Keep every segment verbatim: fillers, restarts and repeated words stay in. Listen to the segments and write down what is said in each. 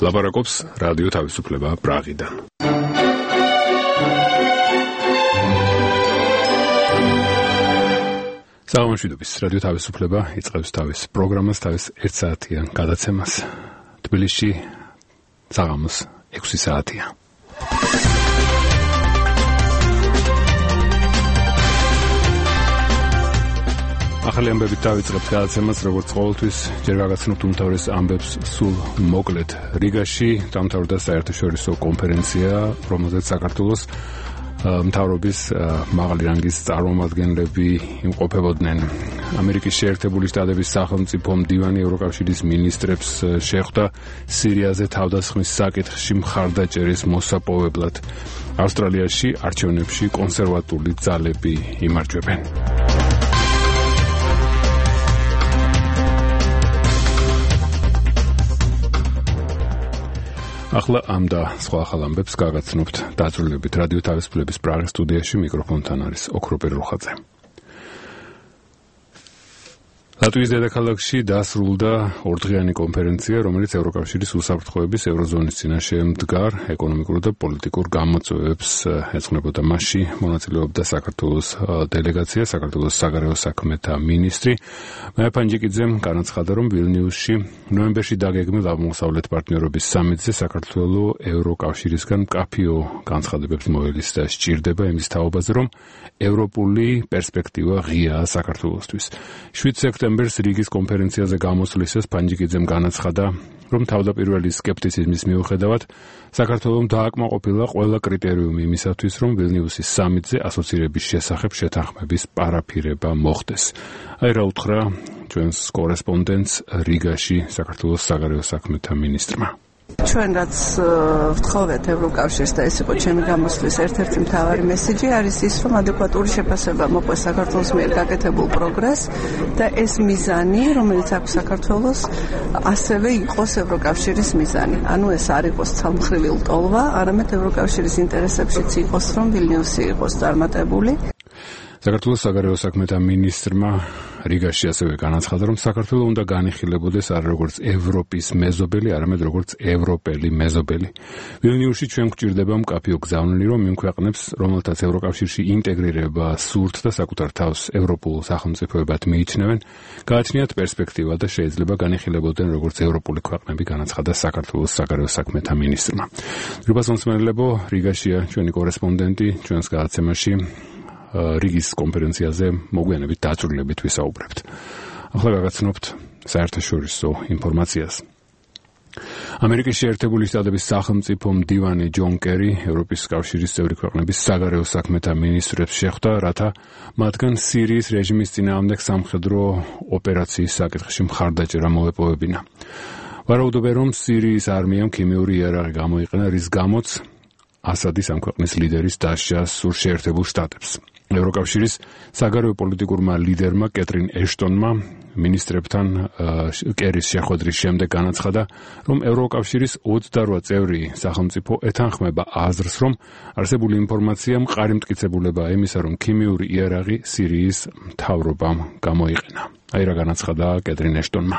ლაპარაკობს რადიო თავისუფლება პრაღიდან. საღამოშვიდობის რადიო თავისუფლება იწყებს თავის პროგრამას, თავის ერთსაათიან გადაცემას. თბილისში საღამოს ექვსი საათია. ახალი ამბებით დავიწყებთ გადაცემას, როგორც ყოველთვის, ჯერ გაგაცნობთ უმთავრეს ამბებს სულ მოკლედ. რიგაში დამთავრდა საერთაშორისო კონფერენცია, რომელზეც საქართველოს მთავრობის მაღალი რანგის წარმომადგენლები იმყოფებოდნენ. ამერიკის შეერთებული შტატების სახელმწიფო მდივანი ევროკავშირის მინისტრებს შეხვდა სირიაზე თავდასხმის საკითხში მხარდაჭერის მოსაპოვებლად. ავსტრალიაში არჩევნებში კონსერვატული ძალები იმარჯვებენ. ახლა ამ და სხვა ახალ ამბებს გაგაცნობთ დაწვრილებით რადიო თავისუფლების პრაღის სტუდიაში. მიკროფონთან არის ოქროპერ რუხაძე. ლატვიის დედაქალაქში დასრულდა ორდღიანი კონფერენცია, რომელიც ევროკავშირის უსაფრთხოების ევროზონის წინაშე მდგარ ეკონომიკურ და პოლიტიკურ გამოწვევებს ეძღვნებოდა. მასში მონაწილეობდა საქართველოს დელეგაცია, საქართველოს საგარეო საქმეთა მინისტრი მაია ფანჯიკიძემ განაცხადა, რომ ვილნიუსში ნოემბერში დაგეგმილ აღმოსავლეთ პარტნიორობის სამიტზე საქართველოს ევროკავშირისგან მკაფიო განცხადებებს მოელის და სჭირდება იმის თაობაზე, რომ ევროპული პერსპექტივა ღიაა საქართველოსთვის. შვიდ სექტემბერს რიგის კონფერენციაზე გამოსვლისას ფანჯიკიძემ განაცხადა, რომ თავდაპირველი სკეპტიციზმის მიუხედავად საქართველომ დააკმაყოფილა ყველა კრიტერიუმი იმისათვის, რომ ვილნიუსის სამიტზე ასოცირების შესახებ შეთანხმების პარაფირება მოხდეს. აი რა უთხრა ჩვენს კორესპონდენტს რიგაში საქართველოს საგარეო საქმეთა მინისტრმა. ჩვენ რაც ვთხოვეთ ევროკავშირს და ეს იყო ჩემი გამოსვლის ერთ-ერთი მთავარი მესიჯი, არის ის, რომ ადეკვატური შეფასება მოყვეს საქართველოს მიერ გაკეთებულ პროგრესს და ეს მიზანი, რომელიც აქვს საქართველოს, ასევე იყოს ევროკავშირის მიზანი. ანუ ეს არ იყოს ცალმხრივი ლტოლვა, არამედ ევროკავშირის ინტერესებშიც იყოს, რომ ვილნიუსი იყოს წარმატებული. საქართველოს საგარეო საქმეთა მინისტრმა რიგაში ასევე განაცხადა, რომ საქართველოს უნდა განიხილებოდეს არა როგორც ევროპის მეზობელი, არამედ როგორც ევროპელი მეზობელი. ვილნიუსში ჩვენ გვჭირდება მკაფიო გზავნილი, რომ იმ ქვეყნებს, რომელთაც ევროკავშირში ინტეგრირება სურთ და საკუთარ თავს ევროპულ სახელმწიფოებად მიიჩნევენ, გააჩნიათ პერსპექტივა და შეიძლება განიხილებოდნენ როგორც ევროპული ქვეყნები, განაცხადა საქართველოს საგარეო საქმეთა მინისტრმა. დრობას მომსმენელებო, რიგაშია ჩვენი კორესპონდენტი, ჩვენს გადაცემაში რიგის კონფერენციაზე მოგვიანებით დაწვრილებით ვისაუბრებთ. ახლა გაგაცნობთ საერთაშორისო ინფორმაციას. ამერიკის შეერთებული შტატების სახელმწიფო მდივანი ჯონ კერი ევროპის კავშირის წევრი ქვეყნების საგარეო საქმეთა მინისტრებს შეხვდა, რათა მათგან სირიის რეჟიმის წინააღმდეგ სამხედრო ოპერაციის საკითხში მხარდაჭერა მოეპოვებინა. ვარაუდობენ, რომ სირიის არმიამ ქიმიური იარაღი გამოიყენა, რის გამოც ასადის ამ ქვეყნის ლიდერის დასჯა სურს შეერთებულ შტატებს. ევროკავშირის საგარეო პოლიტიკურმა ლიდერმა კეტრინ ეშტონმა მინისტრებთან კერის შეხვედრის შემდეგ განაცხადა, რომ ევროკავშირის ოცდარვა წევრი სახელმწიფო ეთანხმება აზრს, რომ არსებული ინფორმაცია მყარი მტკიცებულებაა იმისა, რომ ქიმიური იარაღი სირიის მთავრობამ გამოიყენა. აი რა განაცხადა კეტრინ ეშტონმა.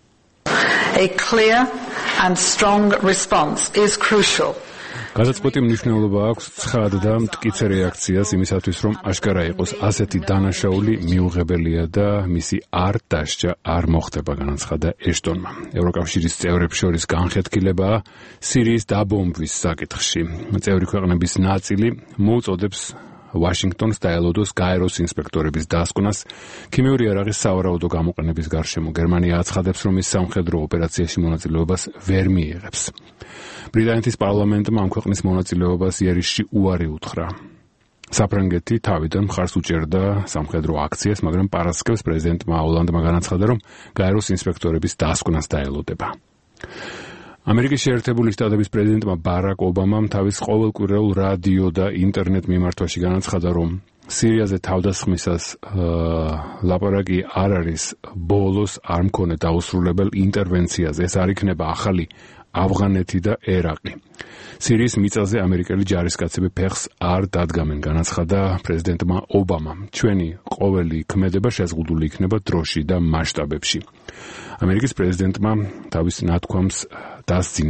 A clear and strong response is crucial. გადაწყვეტი მნიშვნელობა აქვს ცხად და მტკიცე რეაქციას იმისათვის, რომ აშკარა იყოს ასეთი დანაშაული მიუღებელია და მისი არ დასჯა არ მოხდება, განაცხადა ეშტონმა. ევროკავშირის წევრებს შორის განხეთქილებაა სირიის დაბომბვის საკითხში. წევრი ქვეყნების ნაწილი მოუწოდებს ვაშინგტონს დაელოდოს გაეროს ინსპექტორების დასკვნას ქიმიური იარაღის სავარაუდო გამოყენების გარშემო. გერმანია აცხადებს, რომ ის სამხედრო ოპერაციაში მონაწილეობას ვერ მიიღებს. ბრიტანეთის პარლამენტმა ამ ქვეყნის მონაწილეობას იერიშში უარი უთხრა. საფრანგეთი თავიდან მხარს უჭერდა სამხედრო აქციას, მაგრამ პარასკევს პრეზიდენტმა ოლანდმა განაცხადა, რომ გაეროს ინსპექტორების დასკვნას დაელოდება. ამერიკის შეერთებული შტატების პრეზიდენტმა ბარაკ ობამამ თავის ყოველკვირეულ რადიო და ინტერნეტ მიმართვაში განაცხადა, რომ სირიაზე თავდასხმისას ლაპარაკი არ არის ბოლოს არ მქონე დაუსრულებელ ინტერვენციაზე, ეს არ იქნება ახალი ავღანეთი და ერაყი. სირიის მიწაზე ამერიკელი ჯარისკაცები ფეხს არ დადგამენ, განაცხადა პრეზიდენტმა ობამამ. ჩვენი ყოველი ქმედება შეზღუდული იქნება დროში და მასშტაბებში. ამერიკის პრეზიდენტმა თავის ნათქვამს დასძინა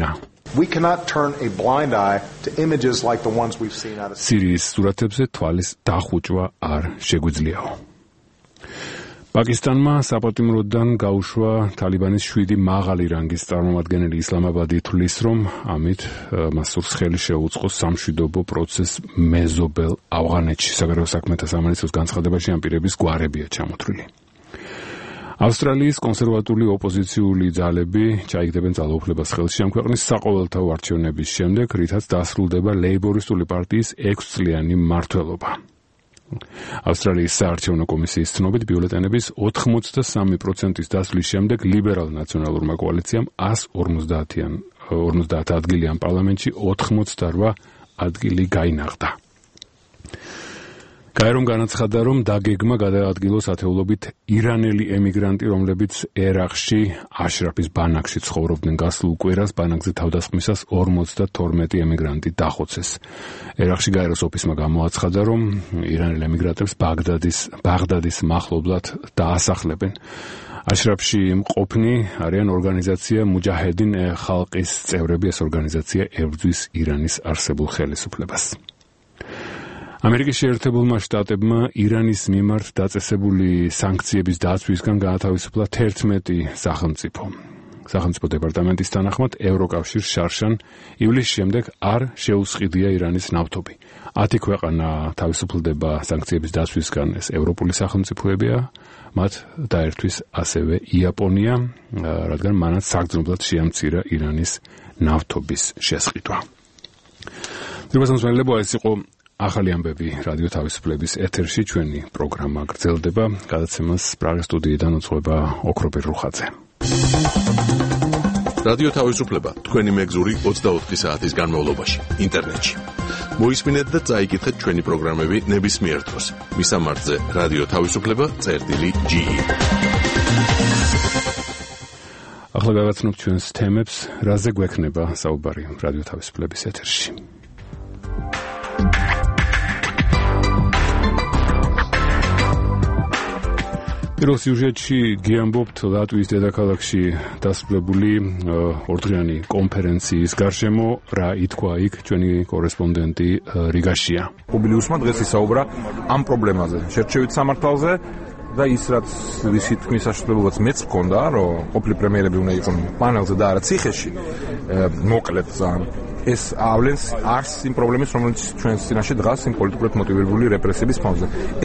We cannot turn a blind eye to images like the ones we've seen out of სირიის სურათებზე თვალის დახუჭვა არ შეგვიძლიაო. პაკისტანმა საპატიმროდან გაუშვა თალიბანის შვიდი მაღალი რანგის წარმომადგენელი ისლამაბადი თვლის, რომ ამით მას სურს ხელი შეუწყოს სამშვიდობო პროცესს მეზობელ ავღანეთში. საგარეო საქმეთა სამინისტროს განცხადებაში ამ პირების გვარებია ჩამოთვლილი. ავსტრალიის კონსერვატული ოპოზიციული ძალები ჩაიგდებენ ძალაუფლებას ხელში ამ ქვეყნის საყოველთაო არჩევნების შემდეგ, რითაც დასრულდება ლეიბორისტული პარტიის ექვსწლიანი მმართველობა. ავსტრალიის საარჩევნო კომისიის ცნობით ბიულეტენების ოთხმოცდასამი პროცენტის დასვლის შემდეგ ლიბერალ-ნაციონალურმა კოალიციამ ორმოცდაათ ადგილი ამ პარლამენტში ოთხმოცდაოთხ ადგილი გაინაღდა. გაერომ განაცხადა, რომ დაგეგმა გადაადგილოს ათეულობით ირანელი ემიგრანტი, რომლებიც ერაყში აშრაფის ბანაკში ცხოვრობდნენ. გასულ კვირას ბანაკზე თავდასხმისას ორმოცდათორმეტი ემიგრანტი დახოცეს. ერაყში გაეროს ოფისმა გამოაცხადა, რომ ირანელ ემიგრანტებს ბაგდადის ბაღდადის მახლობლად დაასახლებენ. აშრაფში მყოფნი არიან ორგანიზაცია მუჯაჰედინ ხალყის წევრები. ეს ორგანიზაცია ებრძვის ირანის არსებულ ხელისუფლებას. ამერიკის შეერთებულმა შტატებმა ირანის მიმართ დაწესებული სანქციების დაცვისგან გაათავისუფლა თერთმეტი სახელმწიფო. სახელმწიფო დეპარტამენტის თანახმად ევროკავშირს შარშან ივლისის შემდეგ არ შეუსყიდია ირანის ნავთობი. ათი ქვეყანა თავისუფლდება სანქციების დაცვისგან, ეს ევროპული სახელმწიფოებია, მათ დაერთვის ასევე იაპონია, რადგან მანაც საგრძნობლად შეამცირა ირანის ნავთობის შესყიდვა. ძირფასმოსმენელებო, ეს იყო ახალი ამბები რადიო თავისუფლების ეთერში. ჩვენი პროგრამა გრძელდება. გადაცემას პრაღის სტუდიიდან უძღვება ოქროპირ რუხაძე. რადიო თავისუფლება თქვენი მეგზური ოცდაოთხი საათის განმავლობაში ინტერნეტში. მოისმინეთ და წაიკითხეთ ჩვენი პროგრამები ნებისმიერ დროს. მისამართზე რადიო თავისუფლება წერტილი ჯი. ახლა გავაცნობ ჩვენს თემებს, რაზე გვექნება საუბარი რადიო თავისუფლების ეთერში. პირველ სიუჟეტში გიამბობთ ლატვიის დედაქალაქში დასრულებული ორდღიანი კონფერენციის გარშემო, რა ითქვა იქ ჩვენი კორესპონდენტი რიგაშია. პუბლიუსმა დღეს ისაუბრა ამ პრობლემაზე, შერჩევით სამართალზე და ის რაც ვისი თქმის საშუალებაც მეც მქონდა, რომ ყოფილი პრემიერები უნდა იყვნენ პანელზე და არა ციხეში, მოკლედ ძალიან ეს ავლენს არს იმ პრობლემის, რომელიც ჩვენს წინაშე დგას იმ პოლიტიკურად მოტივირებული რეპრესიების ფონზე.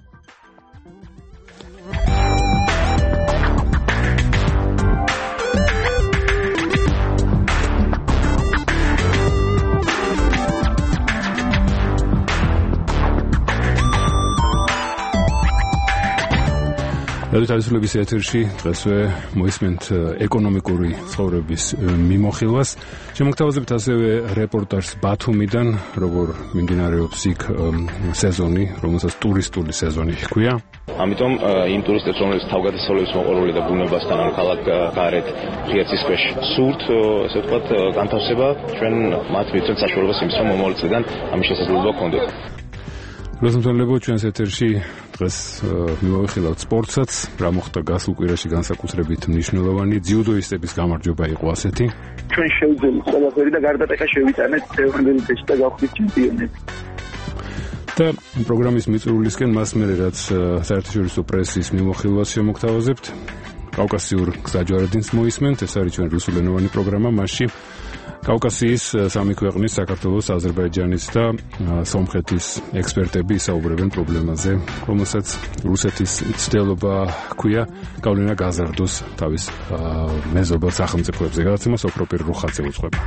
რადიო თავისუფლების ეთერში დღესვე მოისმენთ ეკონომიკური ცხოვრების მიმოხილვას. შემოგთავაზებთ ასევე რეპორტაჟს ბათუმიდან, როგორ მიმდინარეობს იქ სეზონი, რომელსაც ტურისტული სეზონი ჰქვია. ამიტომ იმ ტურისტებს, რომლებიც თავგადასავლების მოყვარული და ბუნებასთან ან ქალაქ გარეთ ღია ცის ქვეშ სურთ, ესე ვთქვათ, განთავსება, ჩვენ მათ მივცემთ საშუალებას იმის, რომ მომავალ წლიდან ამის შესაძლებლობა გქონდეთ. როსმთონლებო, ჩვენს ეთერში დღეს მივავიხილავთ სპორტსაც. რა მოხდა გასულ კვირაში განსაკუთრებით მნიშვნელოვანი ძიუდოისტების გამარჯვება იყო ასეთი. ჩვენ შევძელით ყველაფერი და გარდატეხა შევიტანეთ ევროპელი და გავხდით ჩემპიონები. და პროგრამის მიწურულისკენ მას მერე რაც საერთაშორისო პრესის მიმოხილვას შემოგთავაზებთ. კავკასიურ გზაჯვარედინს მოისმენთ, ეს არის ჩვენ რუსულენოვანი პროგრამა, მასში კავკასიის სამი ქვეყნის, საქართველოს, აზერბაიჯანის და სომხეთის ექსპერტები ისაუბრებენ პრობლემაზე, რომელსაც რუსეთის მცდელობა ჰქვია გავლენა გაზარდოს თავის მეზობელ სახელმწიფოებზე. გადაცემას ოქროპირ რუხაძე უძღვება.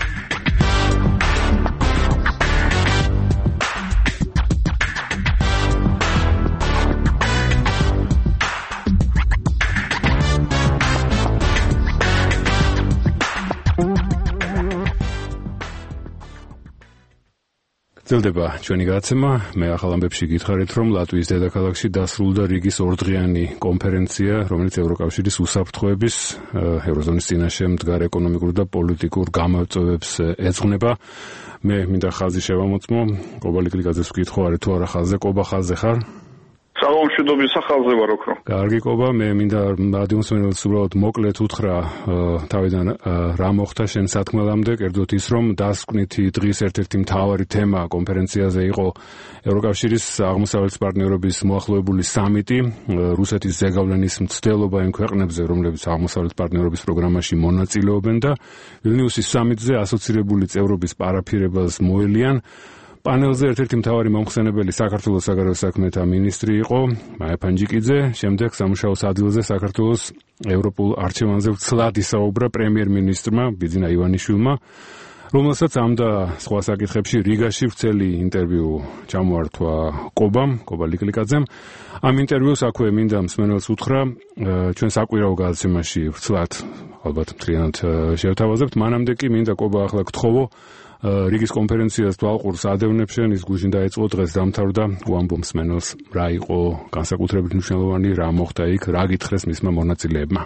გრძელდება ჩვენი გადაცემა. მე ახალ ამბებში გითხარით, რომ ლატვიის დედაქალაქში დასრულდა რიგის ორდღიანი კონფერენცია, რომელიც ევროკავშირის უსაფრთხოების, ევროზონის წინაშე მდგარ ეკონომიკურ და პოლიტიკურ გამოწვევებს ეძღვნება. მე მინდა ხაზი შევამოწმო. კობა ლიკლიკაძეს ვკითხო, არის თუ არა ხაზზე? კობა, ხაზზე ხარ? საღამომშვიდობის სახალხზე ვარ ოქრო. კარგი ყობა, მე მინდა რადიო მსმენელს უბრალოდ მოკლედ უთხრა თავიდან რა მოხდა შენ სათქმელამდე, კერძოდ ის რომ დასკვნითი დღის ერთ-ერთი მთავარი თემა კონფერენციაზე იყო ევროკავშირის აღმოსავლეთის პარტნიორობის მოახლოებული სამიტი, რუსეთის ზეგავლენის მცდელობა იმ ქვეყნებზე, რომლებიც აღმოსავლეთის პარტნიორობის პროგრამაში მონაწილეობენ და ვილნიუსის სამიტზე ასოცირებული წევრობის პარაფირებას მოელიან. პანელზე ერთ-ერთი მთავარი მომხსენებელი საქართველოს საგარეო საქმეთა მინისტრი იყო მაია ფანჯიკიძე, შემდეგ სამუშაოს ადგილზე საქართველოს ევროპულ არჩევანზე ვცლად ისაუბრა პრემიერ-მინისტრმა ბიძინა ივანიშვილმა, რომელსაც ამ და სხვა საკითხებში რიგაში ვრცელი ინტერვიუ ჩამოართვა კობამ, კობა ლიკლიკაძემ. ამ ინტერვიუს აქვე მინდა მსმენელს უთხრა, ჩვენ საკვირაო გადაცემაში ვრცლად ალბათ მთლიანად შევთავაზებთ, მანამდე კი მინდა კობა ახლა გთხოვო რიგის კონფერენციას თვალყურს ადევნებ შენ, ის გუშინ დაიწყო, დღეს დამთავრდა, უამბო მსმენელს რა იყო განსაკუთრებით მნიშვნელოვანი, რა მოხდა იქ, რა გითხრეს მისმა მონაწილეებმა.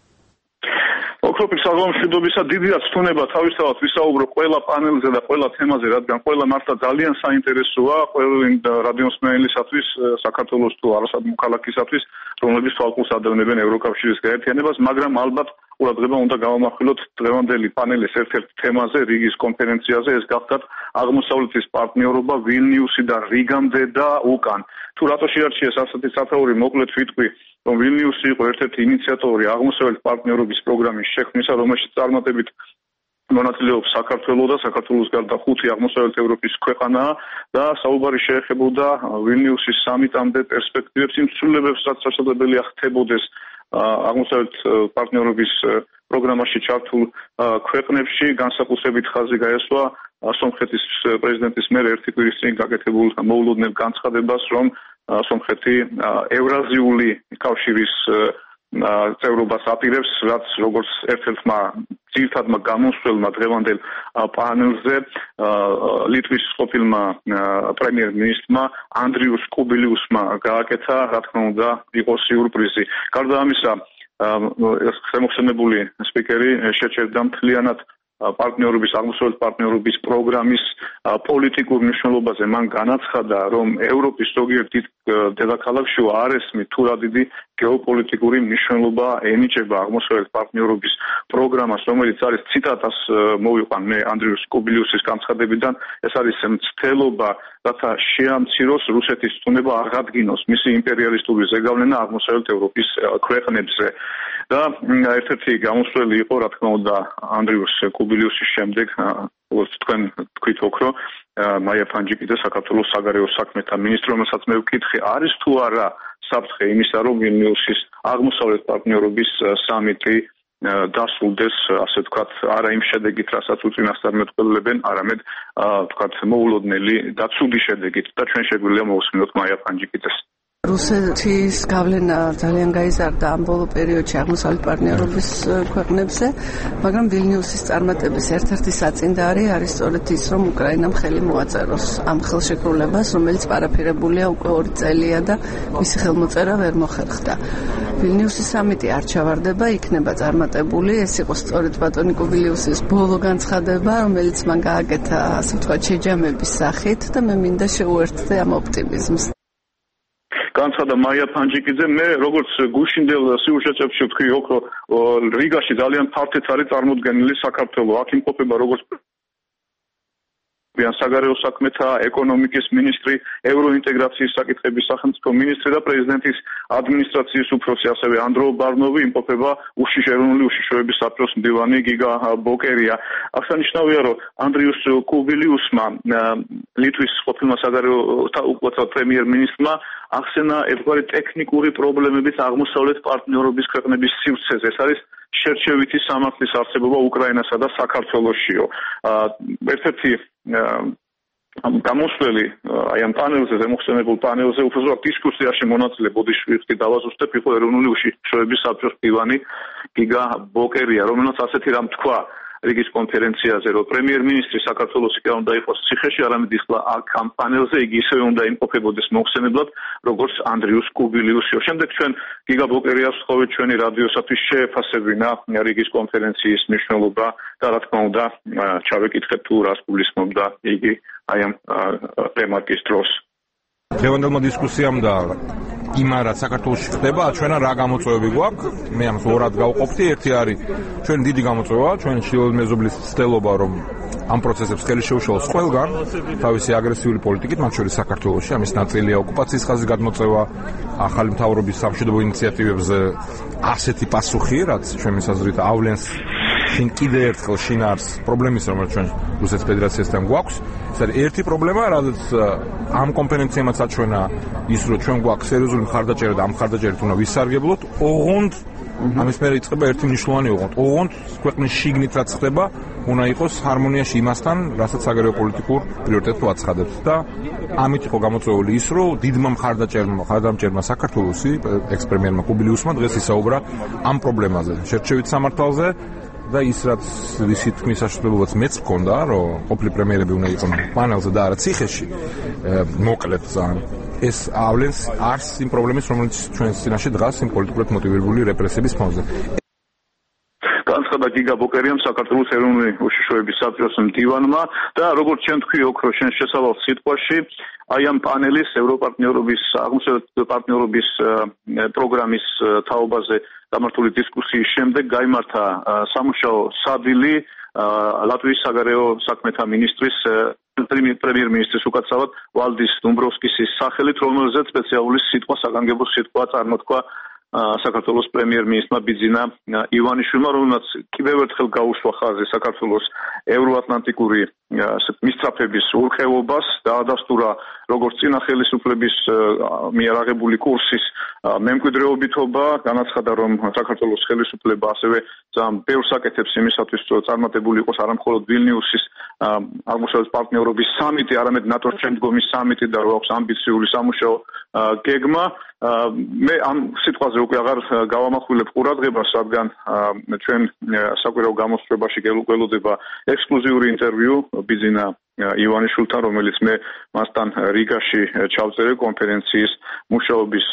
ოქროპის საღამომშვიდობისა დიდი რაცთუნება თავისთავად ვისაუბრო ყველა პანელზე და ყველა თემაზე, რადგან ყველა მართლა ძალიან საინტერესოა ყველა რადიო მსმენელისათვის, საქართველოს თუ არასად მოქალაქისათვის, რომლებიც თვალყურს ადევნებენ ევროკავშირის გაერთიანებას, მაგრამ ალბათ ყურადღება უნდა გავამახვილოთ დღევანდელი პანელის ერთ-ერთ თემაზე, რიგის კონფერენციაზე, ეს გახდათ აღმოსავლეთის პარტნიორობა ვილნიუსიდან რიგამდე და უკან. თუ რატო შეარჩიეს ასეთი სათაური, მოკლედ ვიტყვი, რომ ვილნიუსი იყო ერთ-ერთი ინიციატორი აღმოსავლეთის პარტნიორობის პროგრამის შექმნისა, რომელშიც წარმატებით მონაწილეობს საქართველო და საქართველოს გარდა ხუთი აღმოსავლეთ ევროპის ქვეყანაა და საუბარი შეეხებოდა ვილნიუსის სამიტამდე პერსპექტივებს, იმ ცვლილებებს, რაც შესაძლებელია ხდებოდეს აღმოსავლეთ პარტნიორობის პროგრამაში ჩართულ ქვეყნებში, განსაკუთრებით ხაზი გაესვა სომხეთის პრეზიდენტის მიერ ერთი კვირის წინ გაკეთებულ მოულოდნელ განცხადებას, რომ სომხეთი ევრაზიული კავშირის წევრობას აპირებს, რაც როგორც ერთ-ერთმა ძირითადმა გამოსვლელმა დღევანდელ პანელზე ლიტვის ყოფილმა პრემიერ-მინისტრმა ანდრიუს კუბილიუსმა გააკეთა, რა თქმა უნდა, იყო სიურპრიზი. გარდა ამისა, შემოხსენებული სპიკერი შეჩერდა მთლიანად პარტნიორობის, აღმოსავლეთ პარტნიორობის პროგრამის პოლიტიკურ მნიშვნელობაზე. მან განაცხადა, რომ ევროპის ზოგიერთ დიდ დედაქალაქში არ ესმით თუ რა დიდი გეოპოლიტიკური მნიშვნელობა ენიჭება აღმოსავლეთ პარტნიორობის პროგრამას, რომელიც არის ციტატას მოვიყვან მე ანდრიუს კუბილიუსის განცხადებიდან, ეს არის მცდელობა, რათა შეამციროს რუსეთის წუნება აღადგინოს მისი იმპერიალისტური ზეგავლენა აღმოსავლეთ ევროპის ქვეყნებზე. და ერთ-ერთი გამოსვლელი იყო, რა თქმა უნდა, ანდრიუს კუბილიუსის შემდეგ, როგორც თქვენ თქვით ოქრო, მაია ფანჯიკიძე, საქართველოს საგარეო საქმეთა მინისტრი, რომელსაც მე ვკითხე, არის თუ არა საფრთხე იმისა, რომ ვილნიუსის აღმოსავლეთ პარტნიორობის სამიტი დასრულდეს, ასე ვთქვათ, არა იმ შედეგით, რასაც უწინასწარმეტყველებენ, არამედ ვთქვათ, მოულოდნელი და ცუდი შედეგით და ჩვენ შეგვიძლია მოვუსმინოთ მაია ფანჯიკიძეს. რუსეთის გავლენა ძალიან გაიზარდა ამ ბოლო პერიოდში აღმოსავლეთ პარტნიორობის ქვეყნებზე, მაგრამ ვილნიუსის წარმატების ერთ-ერთი საწინდარი არის სწორედ ის, რომ უკრაინამ ხელი მოაწეროს ამ ხელშეკრულებას, რომელიც პარაფირებულია უკვე ორი წელია და მისი ხელმოწერა ვერ მოხერხდა. ვილნიუსის სამიტი არ ჩავარდება, იქნება წარმატებული, ეს იყო სწორედ ბატონი კუბილიუსის ბოლო განცხადება, რომელიც მან გააკეთა, ასე ვთქვათ, შეჯამების სახით და მე მინდა შევუერთდე ამ ოპტიმიზმს. განცხადა მაია ფანჯიკიძე, მე როგორც გუშინდელ სიუჟეტებში ვთქვი, ოქრო რიგაში ძალიან ფართედ არის წარმოდგენილი საქართველო. აქ იმყოფება როგორც საგარეო საქმეთა, ეკონომიკის მინისტრი, ევროინტეგრაციის საკითხების სახელმწიფო მინისტრი და პრეზიდენტის ადმინისტრაციის უფროსი, ასევე ანდრო ბარნოვი, იმყოფება უშიშ ეროვნული უშიშროების საბჭოს მდივანი გიგა ბოკერია. აღსანიშნავია, რომ ანდრიუს კუბილიუსმა, ლიტვის ყოფილმა საგარეო პრემიერ-მინისტრმა ახსენა ერთგვარი ტექნიკური პრობლემებით აღმოსავლეთ პარტნიორობის ქვეყნების სივრცეზე. ეს არის შერჩევითი სამართლის არსებობა უკრაინასა და საქართველოსშიო. ერთ-ერთი გამოსვლელი აი ამ პანელზე, ზემოხსენებულ პანელზე, უბრალოდ დისკუსიაში მონაწილე ბოდიშვილი დავაზუსტებ, იყო ეროვნული უშიშროების საბჭოს მდივანი გიგა ბოკერია, რომელსაც ასეთი რამ თქვა რიგის კონფერენციაზე, რომ პრემიერ-მინისტრი საქართველოს კი არ უნდა იყოს ციხეში, არამედ იხლა აქ ამ პანელზე იგი ისევე უნდა იმყოფებოდეს მოხსენებლად, როგორც ანდრიუს კუბილიუსიო. შემდეგ ჩვენ გიგა ბოკერიას ვთხოვეთ ჩვენი რადიოსათვის შეეფასებინა რიგის კონფერენციის მნიშვნელობა და რა თქმა უნდა ჩავეკითხეთ თუ რას გულისხმობდა იგი აი ამ რემარკის დროს. დღევანდელმა დისკუსიამ და იმ რაც საქართველოში ხდება, ჩვენა რა გამოწვევები გვაქვს? მე ამას ორად გავყოფდი. ერთი არის ჩვენი დიდი გამოწვევა, ჩვენი ჩრდილოეთ მეზობლის ცდელობა, რომ ამ პროცესებს ხელი შეუშალოს ყველგან, თავისი აგრესიული პოლიტიკით, მათ შორის საქართველოში, ამის ნაწილია ოკუპაციის ხაზის გადმოწევა, ახალი მთავრობის სამშვიდობო ინიციატივებზე ასეთი პასუხი, რაც ჩვენი აზრით ავლენს შინ კიდე ერთხელ შინაარს პრობლემის, რომელიც ჩვენ რუსეთის ფედერაციასთან გვაქვს. ეს არის ერთი პრობლემა, რადგან ამ კონფერენციამაც აჩვენა ის, რომ ჩვენ გვაქვს სერიოზული მხარდაჭერა და ამ მხარდაჭერით უნდა ვისარგებლოთ. ოღონდ ამის მერე იწყება ერთი მნიშვნელოვანი ოღონდ. ოღონდ ქვეყნის შიგნით რაც ხდება, უნდა იყოს ჰარმონიაში იმასთან, რასაც საგარეო პოლიტიკურ პრიორიტეტს ვაცხადებთ და ამით იყო გამოწვეული ის, რომ დიდმა მხარდაჭერმა, მხარდამჭერმა საქართველოსი, ექს-პრემიერმა კუბილიუსმა დღეს ისაუბრა ამ პრობლემაზე, შერჩევით სამართალზე. და ის რაც ისი თქმის საშუალებაც მეც მქონდა, რომ ყოფილი პრემიერები უნდა იყოს პანელზე და არა ციხეში, მოკლედ ძალიან ეს ავლენს არს იმ პრობლემის, რომელიც ჩვენს წინაშე დგას იმ პოლიტიკურად მოტივირებული რეპრესიების ფონზე. განცხადა გიგა ბოკერიამ საქართველოს ეროვნული უშიშროების საბჭოს მდივანმა და როგორც ჩვენ თქვი ოქრო შენ შესავალ სიტყვაში, აი ამ პანელის ევროპარტნიორობის აღმოსავლეთ პარტნიორობის პროგრამის თაობაზე გამართული დისკუსიის შემდეგ გაიმართა სამუშაო სადილი ლატვიის საგარეო საქმეთა მინისტრის პრემიერ-მინისტრის უკაცრავად ვალდის დომბროვსკისის სახელით, რომელზეც სპეციალური სიტყვა საგანგებო სიტყვა წარმოთქვა საქართველოს პრემიერ-მინისტრმა ბიძინა ივანიშვილმა, რომელმაც კიდევ ერთხელ გაუსვა ხაზი საქართველოს ევროატლანტიკური მისწრაფების ურყევობას და ადასტურა როგორც წინა ხელისუფლების მიერ აღებული კურსის მემკვიდრეობითობა, განაცხადა, რომ საქართველოს ხელისუფლება ასევე ძალიან ბევრს აკეთებს იმისათვის, რომ წარმატებული იყოს არა მხოლოდ ვილნიუსის აღმოსავლეთ პარტნიორობის სამიტი, არამედ ნატოს შემდგომი სამიტი და რომ აქვს ამბიციური სამუშაო გეგმა. მე ამ სიტყვაზე უკვე აღარ გავამახვილებ ყურადღებას, რადგან ჩვენ საკვირაო გამოსწრებაში გველოდება ექსკლუზიური ინტერვიუ ბიძინა ივანიშვილთან, რომელიც მე მასთან რიგაში ჩავწერე კონფერენციის მუშაობის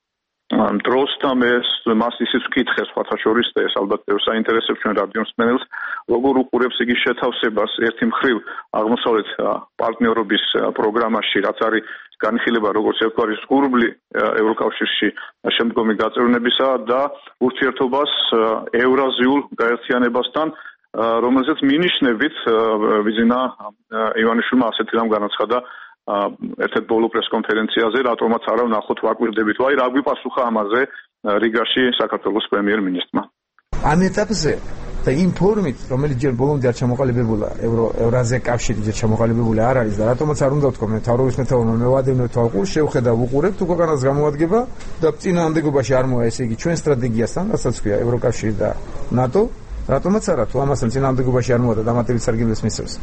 დროს და მე მას ისიც ვკითხე სხვათა შორის და ეს ალბათ ბევრს საინტერესებს ჩვენ რადიო მსმენელს, როგორ უყურებს იგი შეთავსებას ერთი მხრივ აღმოსავლეთ პარტნიორობის პროგრამაში, რაც არის განხილება როგორც ერთგვარი სკურბლი ევროკავშირში შემდგომი გაწევრიანებისა და ურთიერთობას ევრაზიულ გაერთიანებასთან, რომელზეც მინიშნებით ბიძინა ივანიშვილმა ასეთი რამ განაცხადა ერთ-ერთ ბოლო პრესკონფერენციაზე, რატომაც არა ვნახოთ ვაკვირდებით. აი რა გვიპასუხა ამაზე რიგაში საქართველოს პრემიერ-მინისტრმა. ამ ეტაპზე და იმ ფორმით, რომელიც ჯერ ბოლომდე არ ჩამოყალიბებულა, ევრო ევრაზია კავშირი ჯერ ჩამოყალიბებული არ არის და რატომაც არ უნდა ვთქვა, მე თავრობის მეთაურმა მე ვადევნებ თვალყურს, შევხედავ უყურებთ, თუ ქვეყანას გამოადგება და წინააღმდეგობაში არ მოვა, ესე იგი ჩვენ სტრატეგიასთან, რასაც ქვია ევროკავშირი და ნატო, რატომაც არა, თუ ამასთან წინააღმდეგობაში არ მოვა და დამატებით სარგებლებს მისცემს.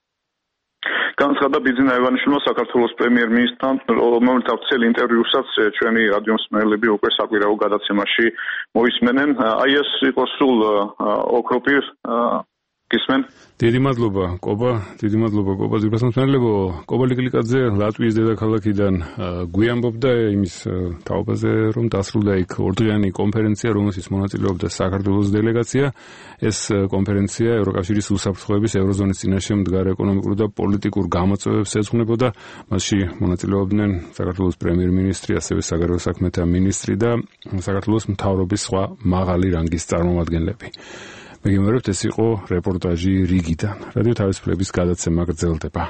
განცხადა ბიძინა ივანიშვილმა საქართველოს პრემიერ-მინისტრთან, რომელთა წელი ინტერვიუსაც ჩვენი რადიო მსმენელები უკვე საკვირაო გადაცემაში მოისმენენ. აი ეს იყო სულ ოქროპირ გისმენ. დიდი მადლობა, კობა, დიდი მადლობა, კობა, ძირფას მსმენელებო. კობა ლიკლიკაძე ლატვიის დედაქალაქიდან გვიამბობდა იმის თაობაზე, რომ დასრულდა იქ ორდღიანი კონფერენცია, რომელშიც მონაწილეობდა საქართველოს დელეგაცია. ეს კონფერენცია ევროკავშირის უსაფრთხოების ევროზონის წინაშე მდგარ ეკონომიკურ და პოლიტიკურ გამოწვევებს ეძღვნებოდა. მასში მონაწილეობდნენ საქართველოს პრემიერ-მინისტრი, ასევე საგარეო საქმეთა მინისტრი და საქართველოს მთავრობის სხვა მაღალი რანგის წარმომადგენლები. მეგემარებთ, ეს იყო რეპორტაჟი რიგიდან. რადიო თავისუფლების გადაცემა გრძელდება.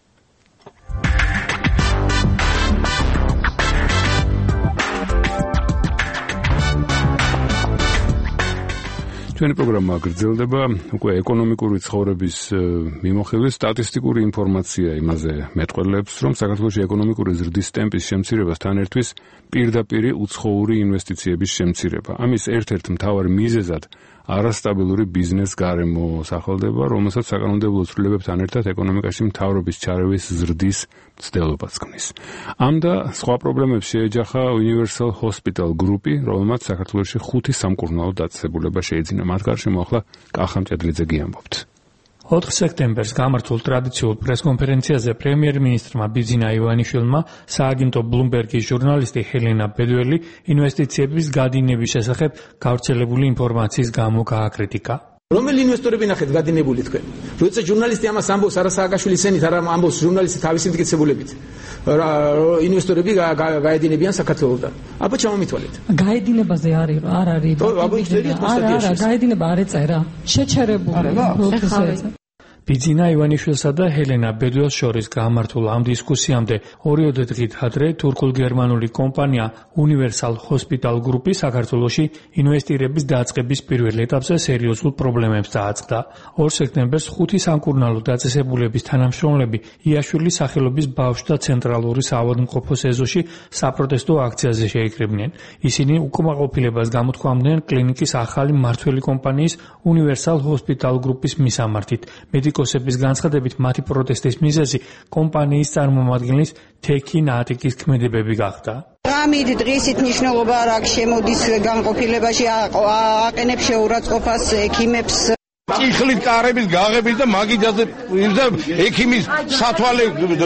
ჩვენი პროგრამა გრძელდება. უკვე ეკონომიკური ცხოვრების მიმოხილვის სტატისტიკური ინფორმაცია იმაზე მეტყველებს, რომ საქართველოში ეკონომიკური ზრდის ტემპის შემცირებასთან ერთვის პირდაპირი უცხოური ინვესტიციების შემცირება. ამის ერთ-ერთ მთავარი მიზეზად არასტაბილური ბიზნეს გარემო სახელდება, რომელსაც საკანონმდებლო ცვლილებებთან ერთად ეკონომიკაში მთავრობის ჩარევის ზრდის მცდელობაც ქმნის. ამ და სხვა პრობლემებს შეეჯახა Universal Hospital Group-ი, რომელმაც საქართველოში ხუთი სამკურნალო დაწესებულება შეიძინა. მათ გარშემო ახლა კახა მჭედლიძე გიამბობთ. ოთხ სექტემბერს გამართულ ტრადიციულ პრესკონფერენციაზე პრემიერ-მინისტრმა ბიძინა ივანიშვილმა სააგენტო ბლუმბერგის ჟურნალისტი ჰელენა ბედველი ინვესტიციების გადინების შესახებ გავრცელებული ინფორმაციის გამო გააკრიტიკა. რომელი ინვესტორები ნახეთ გადინებული თქვენ? როცა ჟურნალისტი ამას ამბობს არა სააკაშვილის ენით, არა ამბობს ჟურნალისტი თავისი მტკიცებულებით. ინვესტორები გაედინებიან საქართველოსთან. აბა ჩამომითვალეთ. გაედინებაზე არის, არ არის. არა, არა, გაედინება არ ეწერა. შეჩერებული პროცესია. ბიძინა ივანიშვილსა და ჰელენა ბედველს შორის გამართულ ამ დისკუსიამდე ორიოდე დღით ადრე თურქულ-გერმანული კომპანია Universal Hospital Group-ი საქართველოში ინვესტირების დაწყების პირველ ეტაპზე სერიოზულ პრობლემებს დააწყდა. ორ სექტემბერს ხუთი სამკურნალო დაწესებულების თანამშრომლები იაშვილის სახელობის ბავშვთა ცენტრალური საავადმყოფოს ეზოში საპროტესტო აქციაზე შეიკრიბნენ. ისინი უკმაყოფილებას გამოთქვამდნენ კლინიკის ახალი მმართველი კომპანიის Universal Hospital Group-ის მისამართით. მედიკოსების განცხადებით მათი პროტესტის მიზეზი კომპანიის წარმომადგენლის თექი ნატიკის ქმედებები გახდა. ამით დღისით მნიშვნელობა არ აქვს შემოდის განყოფილებაში აყენებს შეურაცხყოფას ექიმებს ჭიხლით კარების გაღების და მაგიძაზე და ექიმის სათვალე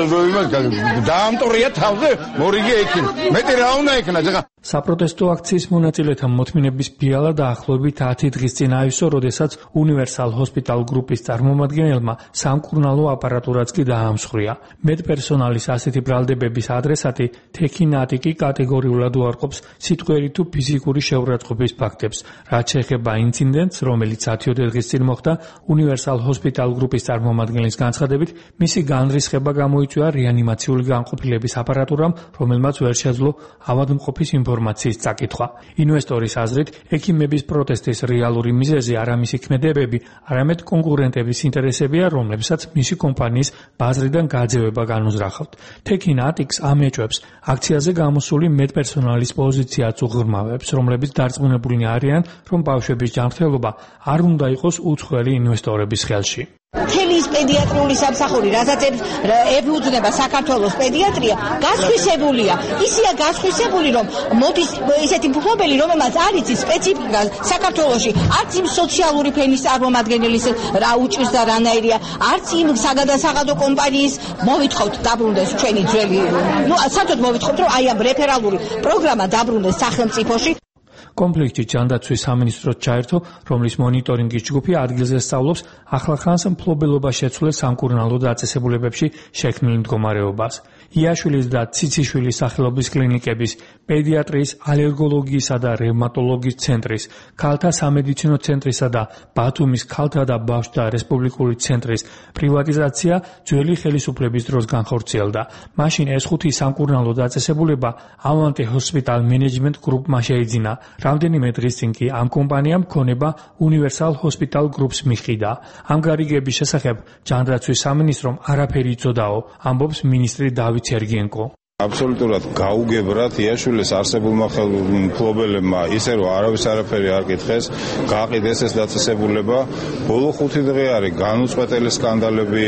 დაამტორია თავზე მორიგი ექიმი მეტი რა უნდა ეკნა ეხლა საპროტესტო აქციის მონაწილეთა მოთმინების ბიალა დაახლოებით ათი დღის წინ აივსო, როდესაც Universal Hospital Group-ის წარმომადგენელმა სამკურნალო აპარატურაც კი დაამსხვრია. მედპერსონალის ასეთი ბრალდებების ადრესატი თექი ნატიკი კატეგორიულად უარყოფს სიტყვიერი თუ ფიზიკური შეურაცხყოფის ფაქტებს. რაც შეეხება ინციდენტს, რომელიც ათიოდე დღის წინ მოხდა, Universal Hospital Group-ის წარმომადგენლის განცხადებით, მისი განრისხება გამოიწვია რეანიმაციული განყოფილების აპარატურამ, რომელმაც ვერ შეძლო ავადმყოფის ინფორმაციის წაკითხვა. ინვესტორის აზრით, ექიმების პროტესტის რეალური მიზეზი არა მისი ქმედებები, არამედ კონკურენტების ინტერესებია, რომლებსაც მისი კომპანიის ბაზრიდან გაძევება განუზრახავთ. თექი ნატიკს ამეჭვებს აქციაზე გამოსული მედპერსონალის პოზიციაც უღრმავებს, რომლებიც დარწმუნებულნი არიან, რომ ბავშვების ჯანმრთელობა არ უნდა იყოს უცხოელი ინვესტორების ხელში. მთელი ის პედიატრიული სამსახური, რასაც ებრძნება საქართველოს პედიატრია, გასხვისებულია. ისია გასხვისებული, რომ მოდის ესეთი მფლობელი, რომელმაც არ იცის სპეციფიკა საქართველოში, არც იმ სოციალური ფენის წარმომადგენლის რა უჭირს და რანაირია, არც იმ საგადასაღადო კომპანიის მოვითხოვთ დაბრუნდეს ჩვენი ძველი. ნუ საერთოდ მოვითხოვთ, რომ აი ამ რეფერალური პროგრამა დაბრუნდეს სახელმწიფოში. კონფლიქტში ჯანდაცვის სამინისტროს ჩაერთო, რომლის მონიტორინგის ჯგუფი ადგილზე სწავლობს ახლახანს მფლობელობა შეცვლილ სამკურნალო დაწესებულებებში შექმნილ მდგომარეობას. იაშვილის და ციციშვილის სახელობის კლინიკების, პედიატრიის, ალერგოლოგიისა და რევმატოლოგიის ცენტრის, ქალთა სამედიცინო ცენტრისა და ბათუმის ქალთა და ბავშვთა რესპუბლიკური ცენტრის პრივატიზაცია ძველი ხელისუფლების დროს განხორციელდა. მაშინ ეს ხუთი სამკურნალო დაწესებულება Avante Hospital Management Group-მა შეიძინა. რამდენიმე დღის წინ კი ამ კომპანიამ ქონება Universal Hospital Group-ს მიყიდა. ამ გარიგების შესახებ ჯანდაცვის სამინისტრომ არაფერი იცოდაო, ამბობს მინისტრი დავით სერგიენკო. აბსოლუტურად გაუგებრად იაშვილის არსებულმა მფლობელებმა ისე რომ არავის არაფერი არ კითხეს, გააყიდეს ეს დაწესებულება. ბოლო ხუთი დღე არის განუწყვეტელი სკანდალები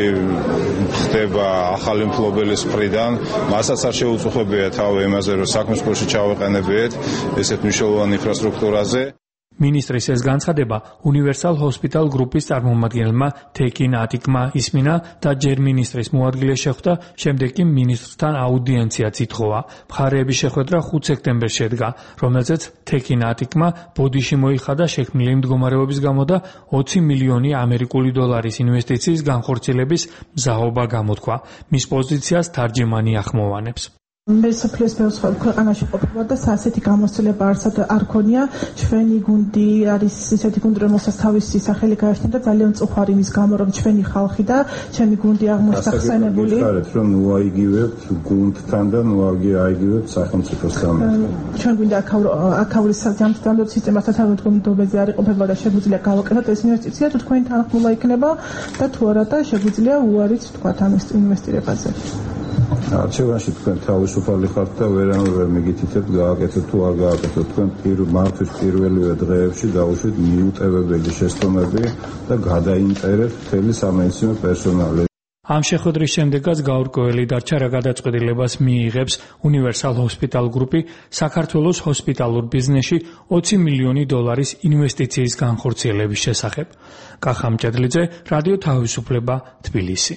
ხდება ახალი მფლობელის მხრიდან, მასაც არ შეუწუხებია თავი იმაზე, რომ საქმის კურსში ჩავეყენებიეთ ესეთ მნიშვნელოვან ინფრასტრუქტურაზე. მინისტრის ეს განცხადება Universal Hospital Group-ის წარმომადგენელმა თექი ნატიკმა ისმინა და ჯერ მინისტრის მოადგილე შეხვდა, შემდეგ კი მინისტრთან აუდიენციაც ითხოვა. მხარეების შეხვედრა ხუთ სექტემბერს შედგა, რომელზეც თექი ნატიკმა ბოდიში მოიხადა შექმნილი მდგომარეობის გამო და ოცი მილიონი ამერიკული დოლარის ინვესტიციის განხორციელების მზაობა გამოთქვა. მის პოზიციას თარჯემანი ახმოვანებს. მე სოფლის ბევრ ქვეყანაში ყოფილა და ასეთი გამოცდილება არსად არ ქონია. ჩვენი გუნდი არის ისეთი გუნდი, რომელსაც თავისი სახელი გააჩნია და ძალიან მწუხარი მის გამო, რომ ჩვენი ხალხი და ჩემი გუნდი აღმოჩნდა ხსენებული. რომ ნუ აიგივებთ გუნდთან და ნუ აიგივებთ სახელმწიფოსთან. ჩვენ გვინდა აქაური სამართლებრივ სისტემასთან თანამედროვეობაზე არ იყოფება და შეგვიძლია გავაკეთოთ ეს ინვესტიცია, თუ თქვენი თანხმობა იქნება და თუ არა და შეგვიძლია უარიც თქვა ამ ინვესტირებაზე. არჩევანში თქვენ თავისუფალი ხართ და ვერანაირად მიგითითებთ გააკეთეთ თუ არ გააკეთეთ. თქვენ მართვის პირველივე დღეებში დაუშვით მიუტევებელი შეცდომები და გადაინტერეთ მთელი სამედიცინო პერსონალი. ამ შეხვედრის შემდეგაც გაურკვეველი დარჩა, რა გადაწყვეტილებას მიიღებს Universal Hospital Group-ი საქართველოს ჰოსპიტალურ ბიზნესში ოცი მილიონი დოლარის ინვესტიციის განხორციელების შესახებ. კახა მჭედლიძე, რადიო თავისუფლება, თბილისი.